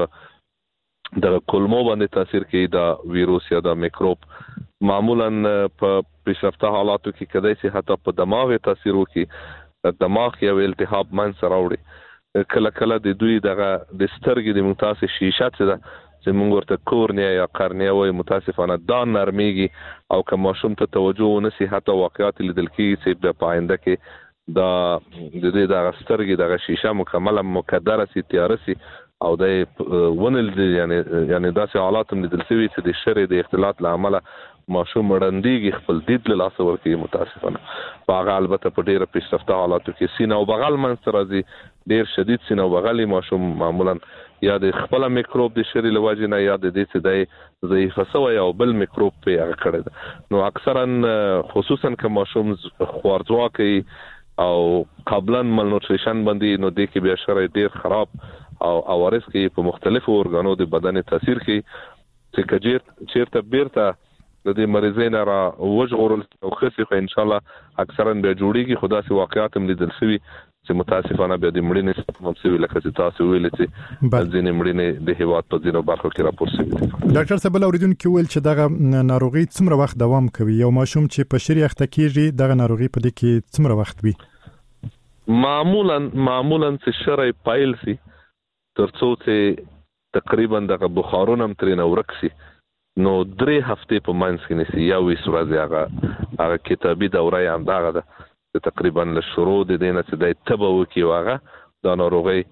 په د کولمو باندې تاثیر کوي دا ویروس یا دا میکروب معمولا په پیشرفته حالاتو کې کدی چې حتی په دماغ تاثیر وکړي دماغ یو التهاب منځ راوړي کله کله د دوی دغه د سترګې د متاسف شیشه څخه چې موږ ورته کورنیا یا قرنیا وایي متاسفانه دا نرميږي او که ماشوم ته توجه ونسی حتی واقعات لیدل کیږي چې په پاینده کې دا د دې دغه سترګې دغه شیشه مکمله مکدره سي تیار سي او د ونل یعنی یعنی داسې حالات هم لیدل شوي چې د شری د اختلاط له امله ماشوم رندېږي خپل دید له لاسه ورکوي متاسفانه په هغه البته په ډیره پیشرفته حالاتو کې سینه او بغل منځ راځي ډیر شدید سینه او بغل ماشوم معمولا یا د خپل میکروب د شری له وجې نه یا د دې چې د ضعیف شوی او بل میکروب په هغه کړی ده نو اکثرا خصوصا که ماشوم خوارځواکي او قبلا مالنوټریشن باندې نو د کې بیا شری ډیر خراب او عوارض کې په مختلفو ارګانو د بدن تاثیر کوي چې کجیر چیرته بیرته د دې مریضین را وژغورل او خصي خو ان شاء الله اکثرا به جوړیږي خدا سي واقعات هم لیدل شوی چې متاسفانه به د مړینې هم شوی لکه چې تاسو ویل چې ځینې مړینې د هیواد په ځینو برخو کې راپور شوی دي. ډاکټر صاحب اوریدونکو ویل چې دغه ناروغي څومره وخت دوام کوي یو ماشوم چې په شری اخته کیږي دغه ناروغي په دې کې څومره وخت وي؟ معمولا معمولا چې شری پایل سي ترڅو چې تقریبا دغه بخارونه هم ترې ورکسي نو درې هفته په منځ کې نسی یا وې ورځې هغه هغه کتابي دوره یې هم دغه ده تقریبا له شروع د دینه چې د تبو کې واغه دا ناروغي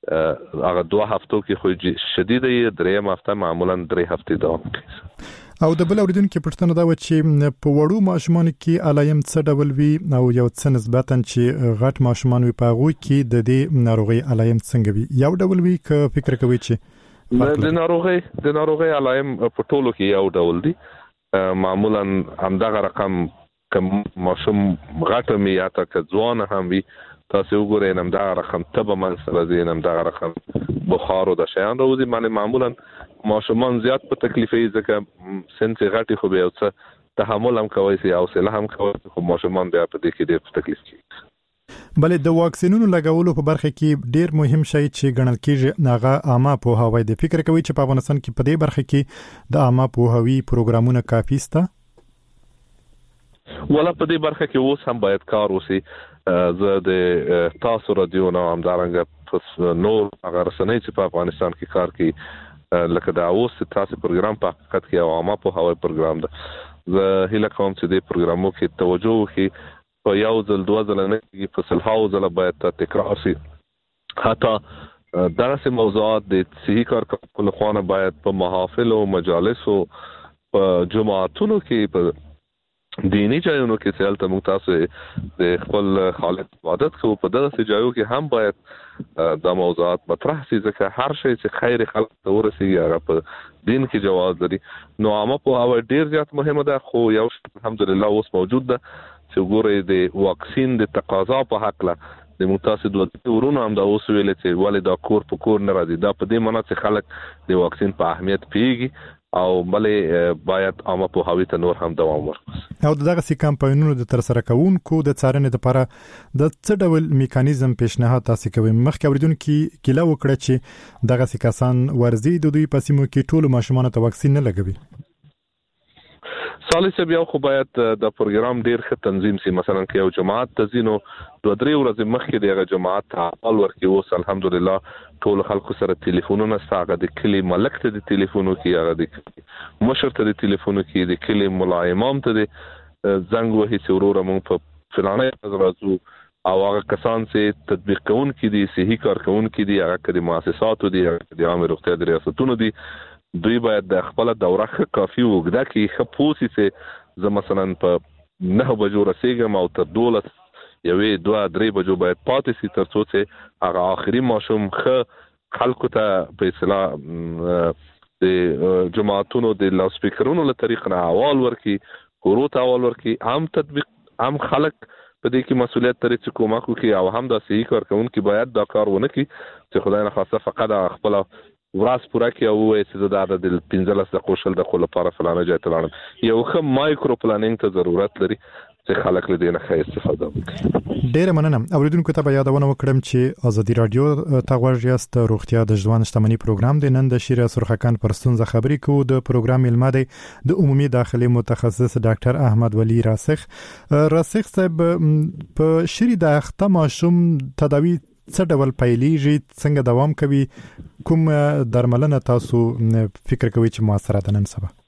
هغه دوه هفتو کې خو شدیده یې درې هفته معمولا درې هفته دوام کوي. او د بل اوریدونکو پښتنه دا و چې په وړو ماشومان کې علایم څه ډول وي او یو څه نسبتا چې غټ ماشومان وي په غوي کې د دې ناروغي علایم څنګه وي یو ډول وي که فکر کوي چې د ناروغي د ناروغي علایم په ټولو کې یو ډول دي معمولا همدغه رقم کم ماشوم غټه می یا تا ځوان هم وي تاسو وګورئ همدغه رقم تبه من سره زین همدغه رقم بخار او د شیان روزي معنی معمولا ماشومان زیات په تکلیفي ځکه سنت غټي خو به او څه تحمل هم کوي سي او سله هم کوي خو ماشومان بیا په دې کې ډېر تکلیف کوي. بلې د واکسینونو لګولو په برخه کې ډیر مهم شی چې ګڼل کېږي هغه عامه پوهاوی دی. فکر کوي چې په افغانستان کې په دې برخه کې د عامه پوهاوی پروګرامونه کافي سته؟ ولا په دې برخه کې اوس هم باید کار وشي. زه د تاسو رادیو نو هم دارنګ نور هغه رسنۍ چې په افغانستان کې کار کوي لکه دا اوس تاسو پروګرام په حقیقت کې عامه پوهاوی پروګرام ده. زه هیله کوم چې دې پروګرامو کې توجه وکړي په یو ځل دوه ځل نه کې په سلهاو ځله باید تکرار شي حتی دغه موضوعات د صحیح کارکونکو لخوا باید په محافل او مجالس او په جماعتونو کې په دینی ځایونو کې چې البته موږ تاسو د خپل حالت عادت کوو په دغه ځایو کې هم باید د موضوعات مطرح شي ځکه هر شی چې خیر خلک ته ورسیږي هغه په دین کې جواز لري. نو عامه پوهاوی ډیر زیات مهمه ده خو یو الحمدلله اوس موجود ده چې ګورې د واکسین د تقاضا په حق له د متاسد ورونو هم دا اوس ویل چې ولې دا کور په کور نه راځي دا په دې معنی چې خلک د واکسین په اهمیت پیږي او بلې باید عامه پوهاوی ته نور هم دوام ورکړي. او دغه سي کمپاینونو د تر سره کوونکو د څارنې لپاره د څه ډول میکانیزم پیشنهاد تاسو کوي؟ مخکې اوریدونکو کله وکړه چې دغه سي کسان ورزي د دوی په سیمو کې ټول ماشومان ته واکسین نه لګوي. صالح صاحب یو خو باید د پروګرام ډیر ښه تنظیم سي. مثلا کې یو جماعت تزینو دوه درې ورځې مخکې دغه جماعت حال ورکي اوس الحمدلله ټول خلکو سره ټلیفونونه ستاګه د کلی ملک ته د ټلیفونو کې هغه د مشر ته د ټلیفونو کې د کلی ملا امام ته د زنګ وهي چې ورور موږ په فلانه راځو او هغه کسان چې تطبیق کوونکي دي صحیح کارکونکي دي هغه د مؤسساتو دي د عامه روغتیا د ریاستونو دي دوی باید د خپل دوره کافي وګدا کې خپوسی چې زه مثلا په نه بجو رسیدم او تر دولس یوې دوه درې بجو باید پاتې سي تر څو چې هغه آخري ماشوم خ خلکو ته په اصطلاح د جماعتونو د لاوډ سپیکرونو له طریق نه اول ورکی کورو ته اول ورکی عام تطبیق عام خلک په دې کې مسولیت لري چې کومک وکړي او هم د صحیح کارکونکو باید دا کار ونه کړي چې خدای نه خاصه فقط خپل وراس پورا کې او چې د عدد پنځلس د قوشل د خپل لپاره فلانه ځای ته لاړم یو ښه مایکرو پلانینګ ته ضرورت لري چې خلک له دې نه ښه استفاده وکړي. ډیره مننه. اوریدونکو ته به یادونه وکړم چې ازادي رادیو ته غوږ یاست. روغتیا د ژوند شتمنۍ پروګرام دی. نن د شیرا سرخکان پر ستونزه خبرې کوو. د پروګرام علما دی د عمومي داخلي متخصص ډاکټر احمد ولی راسخ. راسخ صاحب په شری د اخته ماشوم تداوی څه ډول پیلېږي څنګه دوام کوي کوم درملنه تاسو فکر کوي چې موثره ده نن سبا؟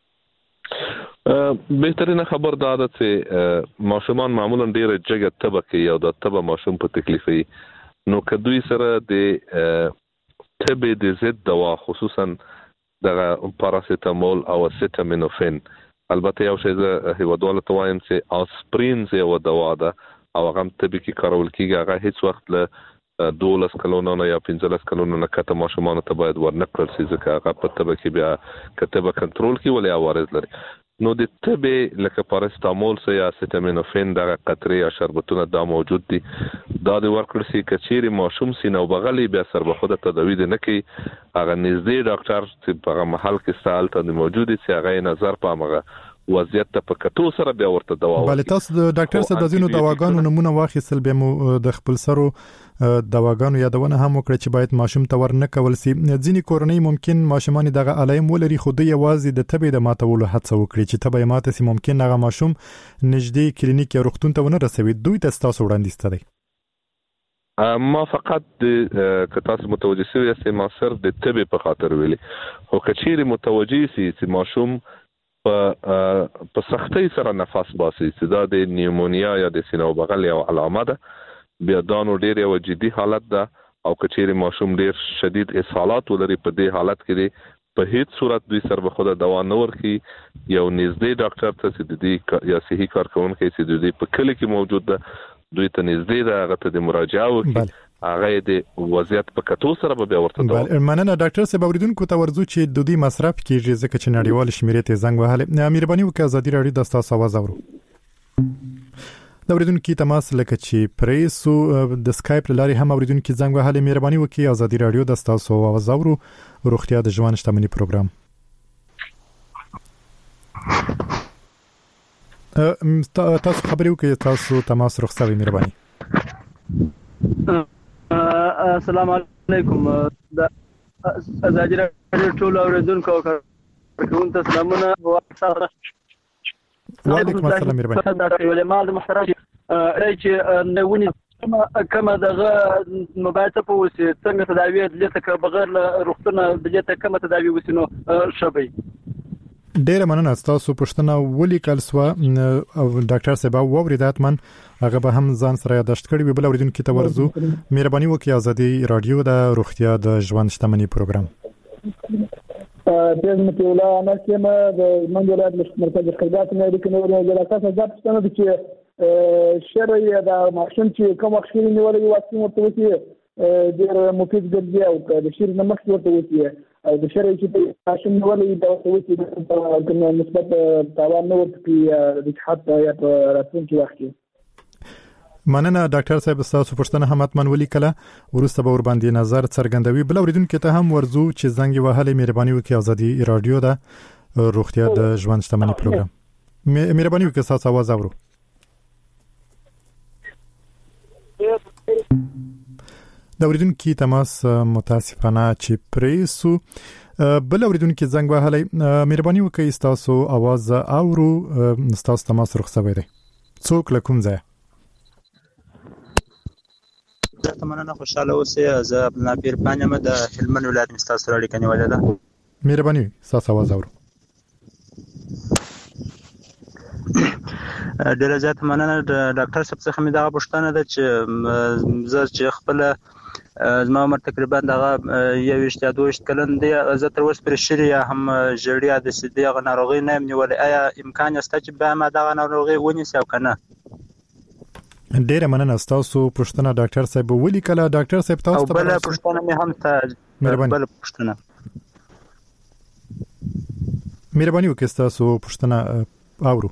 بهترینه خبر دا ده چې ماشومان معمولا ډیره جګه تبه کوي او د تبه ماشوم په تکلیفي نو کدوې سره د تبه د ضد دوا خصوصا د پاراسیتامول او اسیتامینوفین البته یو شی زه هیوادوالو ته وایم چې اسپرین یو دوا ده او هغه تبه کې کارول کیږي هغه هیڅ وخت له دولس کلونو نه یا پنځلس کلونو نه کته ماشومان ته باید ورنکړل شي ځکه هغه په تبه کې بیا کتبه کنټرول کې ولې عوارض لري. نو د تبه لکه پاراسیتامول سه یا اسیتامینوفین دغه قطرې یا شربتونه دا موجود دي دا د ورکړل شي کچيري ماشوم سینه او بغلې بیا سر به خود تداوی نه کوي هغه نږدې ډاکټر چې په محل کې سال ته موجود دي چې هغه نظر پامغه وضعیت ته په کتو سره بیا ورته دوا ورکړي. بل تاسو د ډاکټر سره د زینو دواګانو نمونه واخیستل به مو د خپل سرو دواګانو یادونه هم وکړه چې باید ماشوم ته ورنه کول سي. ځینې کورنۍ ممکن ماشومان دغه علائم ولري خو د یوازې د تبې د ماتولو هڅه وکړي چې تبې ماته سي ممکن هغه ماشوم نږدې کلینیک یا روغتون ته ونه رسوي. دوی ته تاسو وړاندیز ته دی ما فقط د کتاس متوجه سي یا ما سر د تبې په خاطر ویلي خو کچيري متوجه سي چې ماشوم په په سختۍ سره نفس باسي چې دا د نیومونیا یا د سینې بغل یو علامه ده بیا دا نو ډېر یو جدي حالت ده او کچېری ماشوم ډېر شدید اسهالات ولري په دې حالت کې په هیڅ صورت دوی سر به خود دوا نه ورکي یو نږدې ډاکټر ته چې د دې یا صحیح کارکونکي چې د دې په کلی کې موجود ده دوی ته نږدې ده هغه ته د مراجعه وکړي هغه د وضعیت په کتو سره به ورته دا مننه ډاکټر صاحب اوریدونکو ته ورزو چې د دې مصرف کیږي ځکه چې نړیوال شمیرې ته زنګ وهاله مهرباني وکړئ ازادي راډیو د تاسو आवाज اورو د اوریدونکو تماس لکه چې پریسو د اسکایپ لاري هم اوریدونکو زنګ وهاله مهرباني وکړئ ازادي راډیو د تاسو आवाज اورو روغتیا د ژوند شتمنۍ پروګرام تاسو خبرې وکړئ تاسو تماس رخصتوي مهرباني. السلام علیکم د ازادي راډیو ټول اوریدونکو او کارکونکو ته سلامونه وایي. وعلیکم السلام مهرباني. دا یو مال محترم چې نوونی کما دغه مباحثه په وسه څنګه تداوی دلته بغیر روغتونه دلته کومه تداوی وسینو شبي. ډیره مننه تاسو پښتنه ولي کلسوا او ډاکټر صاحب ووریدات من هغه به هم ځان سره یاداشت کړی وي بل اوریدونکو ته ورزو مهرباني وکړئ ازادي رادیو د روغتیا د ژوند شتمنۍ پروګرام. د متولا انا کما د منځلاد مرکز خدمات نه لري کنه د اساس ځات څنګه چې شرعي د ماشوم چې کوم وخت نیولې واکسین ورته وسی ډیر مفید ګرځي او د شیر نمک ورته وسی او د شرعي چې ماشوم نیولې دا ورته وسی د مثبت تاوان نه ورته د حتی یا راتلونکي وخت مننه ډاکټر صاحب تاسو پوښتنه هم اتمن ولیکله ورسته به ور باندې نظر څرګندوي بل اوریدونکو ته هم ورزو چې زنګ وهلې مهرباني وکړئ ازادي رادیو ده روغتیا د ژوند شتمنۍ پروګرام مهرباني وکړئ تاسو आवाज اورو د اوریدونکو تماس متاسفانه چې پریسو بل اوریدونکو زنګ وهلې مهرباني وکړئ تاسو आवाज اورو تاسو تماس رخصوي دی څوک لکم ځای زه مننه خوشاله اوسئ زه عبدالنافیر پانیم د هلمند ولایت مستاسو اړیکه نیولې ده مهرباني تاسو आवाज اورو ډیره زیات مننه ډاکټر صاحب څخه مې دا پوښتنه ده چې زه چې خپل زما عمر تقریبا دغه یو ویشت دوه کلن دی زه تر اوسه پر شری هم جړیا د سیدي غ ناروغي نه نیولې آیا امکان شته چې به ما دغه ناروغي ونیسي او کنه ډیره مننه تاسو پوښتنه ډاکټر صاحب ولیکله ډاکټر صاحب تاسو ته بل پوښتنه مې هم ته بل پوښتنه مهرباني وکړئ تاسو پوښتنه اورو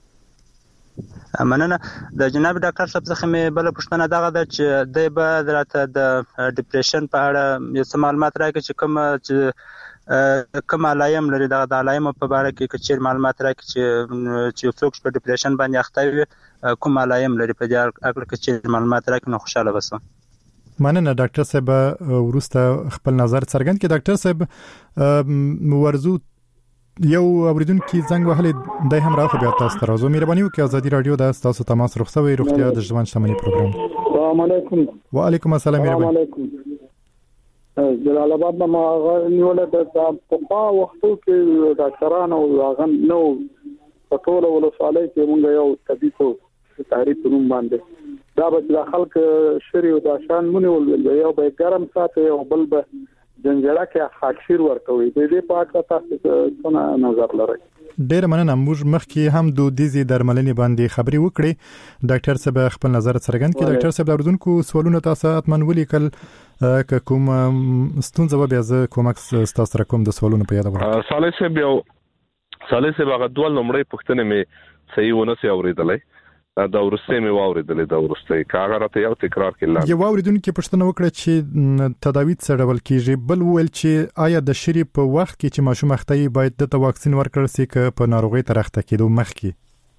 مننه د جناب ډاکټر صاحب څخه مې بل پوښتنه دغه ده چې د به درته د ډیپریشن په اړه یو څه معلومات راکړي چې کوم چې کوم علایم لري دغه د علایم په اړه کې کچیر معلومات راکړي چې چې څوک په ډیپریشن باندې اخته وي کوم علایم لري په دې اړه کچیر معلومات راکړي نو خوشاله بسم مننه ډاکټر صاحب ورسته خپل نظر څرګند کړي ډاکټر صاحب ورزو یو اوریدونکو زنګ وهلې د هم راخو بیا تاسو ته راځو مهرباني وکړئ ازادي رادیو د تاسو تماس رخصوي روغتیا د ژوند شتمنۍ پروګرام السلام علیکم وعلیکم السلام السلام علیکم جلال آباد ما نیول د په وختو کې ډاکټرانو او هغه نو په ټول ولسوالۍ کې موږ یو طبيب تعریف روم باندې دا به د خلک شری او د شان مونږ ول یو به ګرم ساتي او بل به جنجړه کې خاکشیر ورکوي د دې په اړه تاسو څه نظر لرئ ډیر مننه موږ مخکې هم دودیزي درملنې باندې خبري وکړې ډاکټر صاحب خپل نظر څرګند کړي ډاکټر صاحب اوردونکو سوالونه تاسو اتمن ولیکل ک کوم ستونزه و بیا زه کومک تاسو را کوم د سوالونو په یاد ورکړم صالح صاحب یو صالح صاحب هغه ډول نمبرې پښتنه مې صحیح ونه سي اوریدلې دا ورسته مې واوریدلې دا ورسته کاغه راته یو تکرار کړل یو اوریدونکو پښتنه وکړه چې تداوی څه ډول کیږي بل ویل چې آیا د شری په وخت کې چې ماشوم اخته باید د واکسین ورکړل شي ک په ناروغي ترخته کېدو مخکې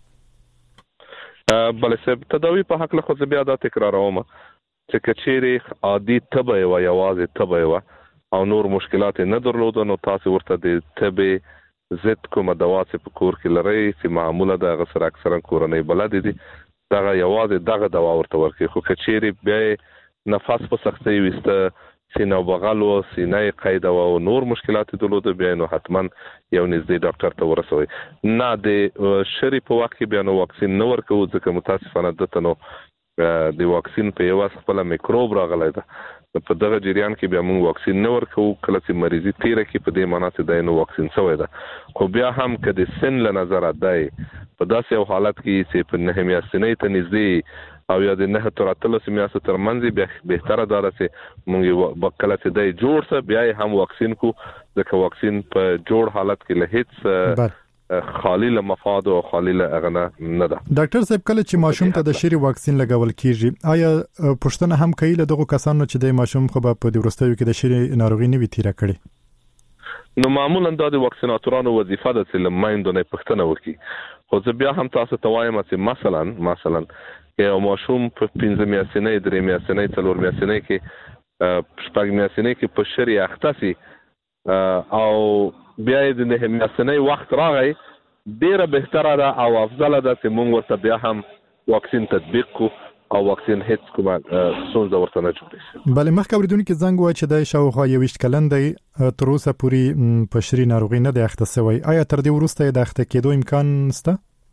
بل څه تداوی په حق له خو بیا دا تکراروم چې کچېری عادي تبه او یوازې تبه او نور مشکلات نه درلود نو تاسو ورته د تبه زت کومه دوا چې په کور کې لري چې معموله د غسر اکثرا کورنۍ بلد دي دا یوازې دغه دوا ورته ورکړي خو کچېری بیا نفس په سختي وسته سینه بغل او سینه قید او نور مشکلات درلود بیا نو حتما یو نږدې ډاکټر ته ورسوي نه د شری په وخت کې بیا نو واکسین نه ورکو ځکه متاسفانه دته نو د واکسین په یو خپل میکروب راغلی ده په دغه جریان کې بیا موږ واکسین نه ورکو کله چې مریضي تیر کې په دې معنی چې د نو واکسین شوی ده خو بیا هم کله سن له نظر دای په داسې یو حالت کې چې په نه میاشتې ته نږدې او یا د نه تر اتلس میاشتې ترمنځ به بهتره ده چې موږ وکړه چې د جوړ څه بیا هم واکسین کو ځکه واکسین په جوړ حالت کې له هیڅ خالی له مفاد او خالی له اغنه نه ده ډاکټر صاحب کله چې ماشوم ته د شری واکسین لګول کیږي آیا پښتنه هم کوي له دغه کسانو چې د ماشوم خو په دې ورستیو کې د شری ناروغي نه وي تیر کړي نو معمولا د واکسیناتورانو وظیفه ده چې لمایندونه پښتنه وکړي خو زه بیا هم تاسو ته وایم چې مثلا مثلا یو ماشوم په پنځه میاشتې درې میاشتې څلور میاشتې کې شپږ میاشتې کې په شری اخته سي او بیا د نه میاشتې وخت راغی ډیره بهتره ده او افضل ده چې موږ ورته بیا هم واکسین تطبیق کو او واکسین هیڅ کومه څه ورته نه جوړي بل مخکې اوریدونکو زنګ و چې د شاوخوا یوشت کلن دی تر اوسه پوری په شری ناروغي نه د اخته سوی آیا تر دې وروسته د اخته کېدو امکان شته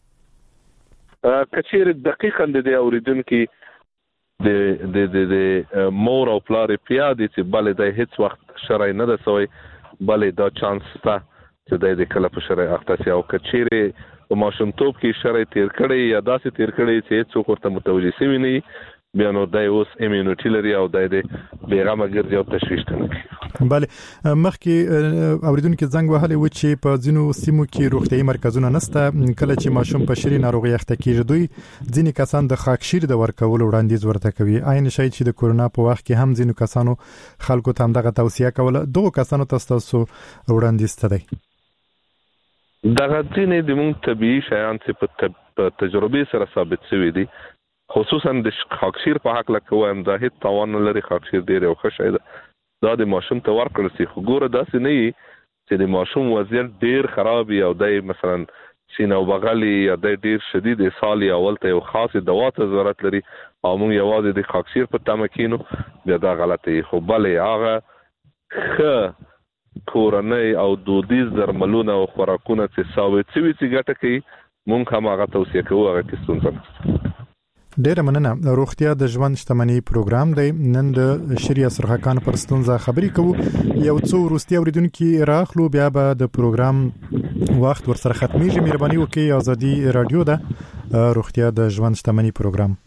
کچیر دقیقاً د اوریدونکو د د د مور او پلار پیادې چې بل د هیڅ وخت شرای نه ده سوی بل دا چانس ته چې د کله په شرای اخته او کچیر په ماشومتوب کې شرای تیر کړي یا داسې تیر کړي چې څوک ورته متوجي شوی نه بیا نو دای اوس ایمونټی لري او دای د بیغمه ګرځي او تشویش نه کوي. بله مخکې اوریدونکو زنګ وهلی و چې په ځینو سیمو کې روغتيایي مرکزونه نشته، کله چې ماشوم په شری ناروغي اخته کیږي دوی ځینې کسان د خاکشیر د ورکولو وړاندیز ورته کوي. عین شاید چې د کورونا په وخت کې هم ځینو کسانو خلکو ته دغه توصیه کوله. دغه کسانو ته تاسو وړاندیز ته دی دغه ځینې د مونږ طبيعي شیان چې په تجربه سره ثابت شوی دي، خصوصا د خاکشیر په حق لکه وایم دا هیڅ توان لري. خاکشیر ډیر او ښه شی ده، دا د ماشوم ته ورکړل شي. خو ګوره داسې نه وي چې د ماشوم وضعیت ډیر خراب وي او دای مثلا سینه او بغل یا د ډیر شدید اسهال یا اول ته یو خاصه دوا ته ضرورت لري او موږ یوازې د خاکشیر په تمه کینو، بیا دا غلطه. خو بلې هغه ښه کورنۍ او دودیز درملونه او خوراکونه چې ثابت شوي چې ګټه کوي موږ هم هغه توصیه کوو. هغه کې ستونزه نشته. ډیره مننه. روغتیا د ژوند شتمنۍ پروګرام دی. نن د شریعه سرحکان پر ستونزه خبرې کوو. یو څو وروستي اوریدونکو راخلو بیا به د پروګرام وخت ورسره ختميږي. مهرباني وکړئ ازادي رادیو ده روغتیا د ژوند شتمنۍ پروګرام.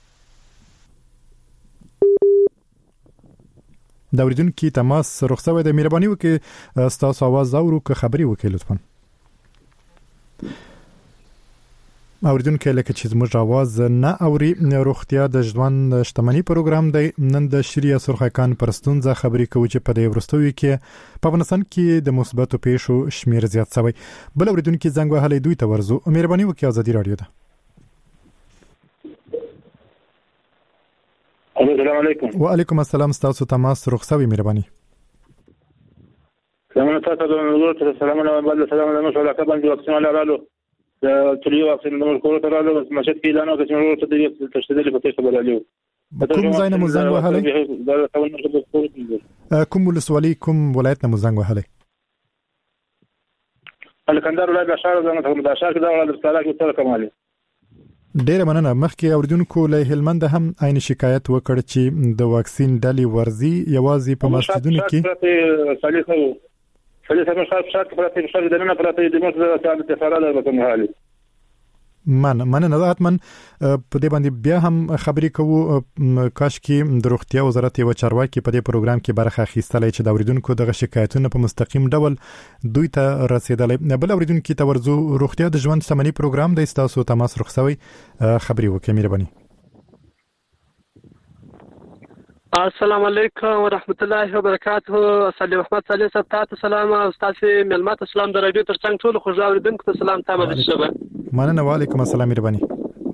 دا اوریدونکو تماس رخصوي د مهرباني وکړئ تاسو आवाज اورو که خبري وکړئ لطفا. اوریدونکو لکه چې زموږ आवाज نه اوري. روغتیا د ژوند شتمنۍ پروګرام دی. نن د شریعه سرحکان پر ستونزه خبرې کوو چې په دې ورستوي کې په افغانستان کې د مثبتو پیښو شمیر زیات شوی. بل اوریدونکو زنګ وهلی دوی ته ورزو. مهرباني وکړئ ازادي رادیو ده. السلام علیکم. وعلیکم السلام. تاسو تماس رخصوي مهرباني. سلام تاسو ته نور ته سلامونه بل سلامونه نو شو لکه باندې واکسین لرالو د تریو واکسین د ملکورو ته راغلو مسجد کې اعلان وکړ چې نور ته د تشدید په تاسو بلالو. کوم ځای نه مزنګ وهلی؟ کوم ولسوالۍ کوم ولایت نه مزنګ وهلی؟ الکندر ولایت شهر زنه ته د شهر کې د ولایت سره کې تر کمالي. ډیره مننه. مخکې اوریدونکو له هلمند هم عین شکایت وکړ چې د واکسین ډلې ورزي یوازې په مسجدونو کې صالحو فلسه مشارف شرط پراتی مشارف دننه پراتی د موږ د تعامل تفاعل وکړو حالي. من من نه اتمن په دې باندې بیا هم خبرې کوو. کاش کې د روغتیا وزارت یو چارواکي په دې پروګرام کې برخه اخیستلای چې د اوریدونکو دغه شکایتونه په مستقیم ډول دوی ته رسیدلای. بل اوریدونکو ته ورزو. روغتیا د ژوند شتمنۍ پروګرام د تاسو تماس رخصوي خبرې وکړئ مهرباني. السلام علیکم ورحمت الله وبرکاته. صلی محمد صلی الله علیه و سلام. استاد ملمات اسلام د رادیو ترڅنګ ټول خو اوریدونکو ته سلام تابع شوه. مننه. وعلیکم السلام مهرباني.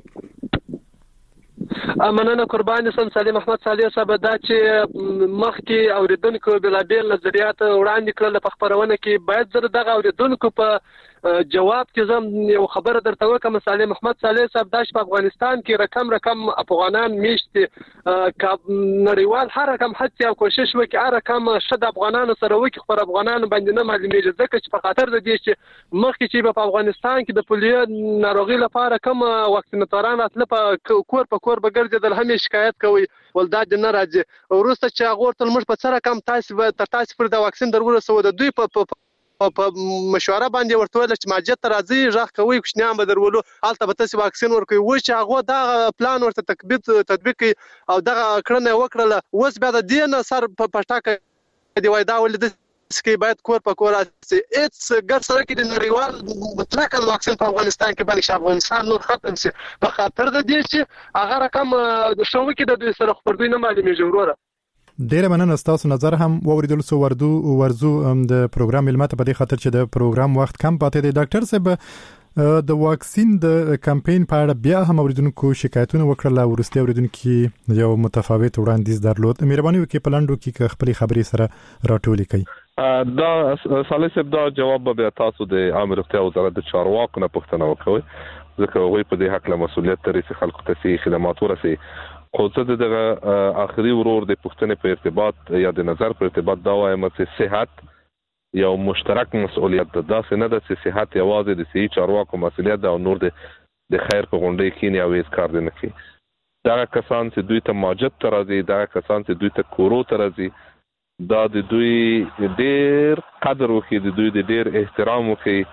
مننه قربان سم صلی محمد صلی صاحب. دا چې مخکې اوریدونکو بلابل نظریات وړاندې کړل په خبرونه کې باید زره دغه اوریدونکو په جواب کې زم یو خبره درته وکم. صلی محمد صلی صاحب دا چې په افغانستان کې رقم رقم افغانان میشت نړیوال هر رقم هڅه او کوشش وکړي هر رقم شد افغانانو سره وکړي خبر افغانانو باندې نه معلومیږي ځکه چې په خاطر د دې چې مخکې چې په افغانستان کې د پولیو ناروغي لپاره کوم واکسیناتوران اتل په کور په کور بګرځیدل هم شکایت کوي ولداد نه راځي. ورسته چې هغه تل موږ په سره کم تاسو تر تاسو پر د واکسین درورسو د دوی په په مشوره باندې ورته ویل چې ماجد ته راځي ژغ کوي کوښنیان به درولو هلته به تاسو واکسین ورکوي. و چې هغه دا پلان ورته تطبیق تطبیق او دغه کړنه وکړله. اوس بیا د دې نه سر په پټاکه دی وای دا ولید چې باید کور په کور راسي. اټس ګر سره کې د نړیوال مطلق واکسین په افغانستان کې باندې افغانستان نور ختم شي په خاطر د دې چې هغه رقم د شوم کې د دوی سره خبر دوی نه معلومیږي وروره. ډیره مننه. تاسو نظر هم ووریدل سو وردو ورزو د پروګرام علمات په دې خاطر چې د پروګرام وخت کم پاتې دی. ډاکټر صاحب د واکسین د کمپاین په اړه بیا هم اوریدونکو شکایتونه وکړل. ورسته اوریدونکو یو متفاوت وړاندیز درلود. مهرباني وکړئ په لاندو کې خپل خبرې سره راټولې کړئ. دا صالح صاحب دا جواب به تاسو د عامه روغتیا وزارت د چارواکو نه پوښتنه وکړئ ځکه هغه په دې حق له مسؤلیت لري چې خلکو ته خدمات ورسي. خو څه دغه اخري ورور د پښتنې په ارتباط یا د نظر په ارتباط دا وایم چې صحت یو مشترک مسؤلیت ده. دا څه نه ده چې صحت یوازې د صحي چارواکو مسؤلیت ده او نور د خیر په غونډې کې نه اویز کار نه کوي. دا کسان چې دوی ته ماجد ته راځي، دا کسان چې دوی ته کورو ته راځي، دا د دوی ډېر قدر وکړي، د دوی د ډېر احترام وکړي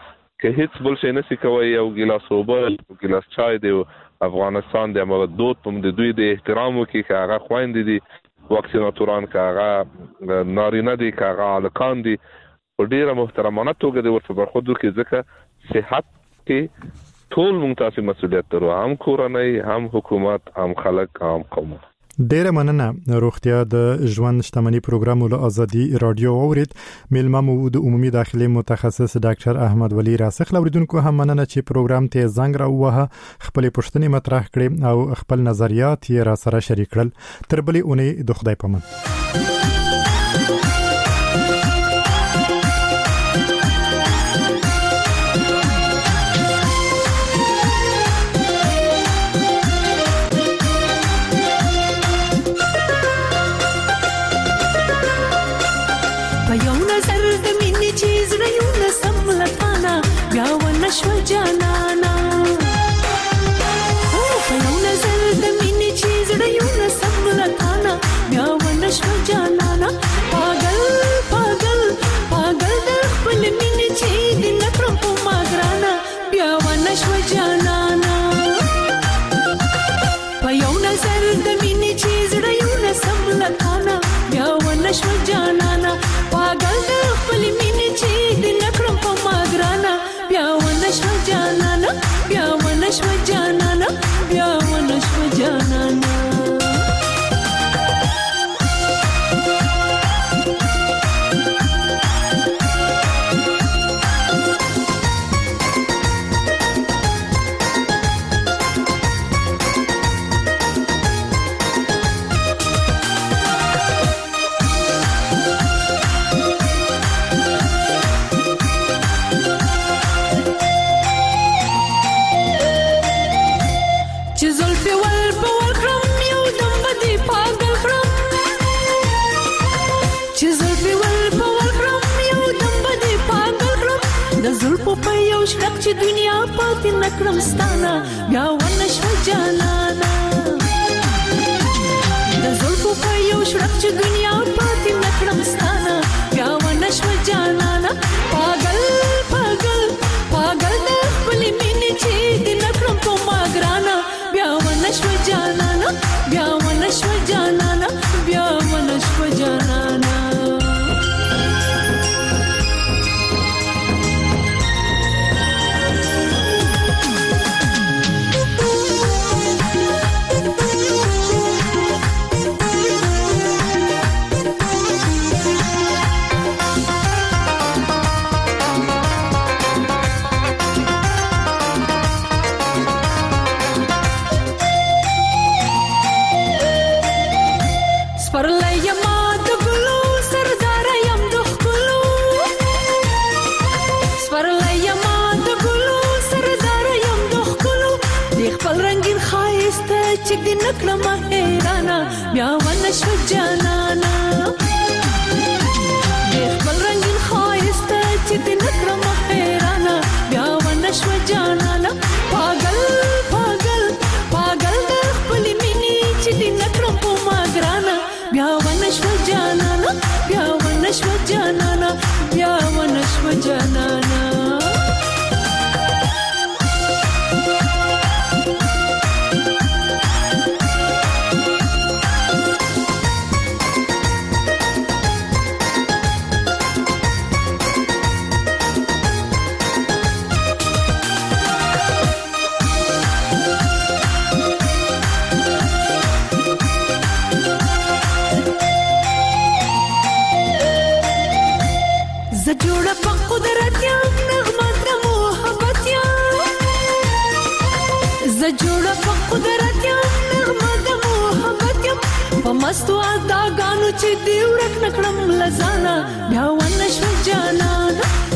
که هیڅ بل شي نسی کوي یو ګلاس اوبه یو ګلاس چای دی افغانستان د امردود په د دوی د احترام وکي که هغه خويندې دي واکسیناتوران که هغه نارینه دي که هغه الکان دي په ډیره محترمانه توګه د ورته برخود وکي ځکه صحت کې ټول موږ تاسو مسؤلیت لرو هم کورنۍ هم حکومت هم خلک هم قوم. ډیره مننه. روغتیا د ژوند شتمنۍ پروګرام ول ازادي رادیو اورید ملما مو د عمومي داخلي متخصص ډاکټر احمد ولی راسخ لوریدونکو هم مننه چې پروګرام ته زنګ راووه خپل پوښتنې مطرح کړې او خپل نظریات یې را سره شریک کړل. تر بلې اونۍ د خدای پامان. شو جانانا او په یو نظر د مینې چې زړه یو نسم لکانا بیا ونه شو جانانا پاگل پاگل پاگل د خپل مینې چې د نکرم په ماګرانا بیا ونه شو جانانا په یو نظر د مینې چې زړه یو نسم لکانا بیا ونه شو جانانا پاگل د خپل مینې چې د نکرم په ماګرانا بیا ونشو جانانا بیا ونشو جانانا بیا ونشو جانانا. شرک چې دنیا پاتې نکړم ستانا بیا ونشو جانانا د زلفو په یو شرک چې دنیا پاتې نکړم ستانا بیا ونشو جانانا پاگل پاگل پاگل د خپل مینې چې د نکړم په ماګرانا بیا ونشو جانانا بیا ونشو جانانا بیا ونشو جانانا. نکړم هیرانا بیا ونشو جانانا د خپل رنگین ښایسته چې د نکړم هیرانا بیا ونشو جانانا پاگل پاگل پاگل د خپل مینې چې د نکړم په ماګرانا بیا ونشو جانانا بیا ونشو جانانا بیا ونشو جانانا. مستو ادا غانو چې دی ورک نکړم لزانا بیا ونشو جانانا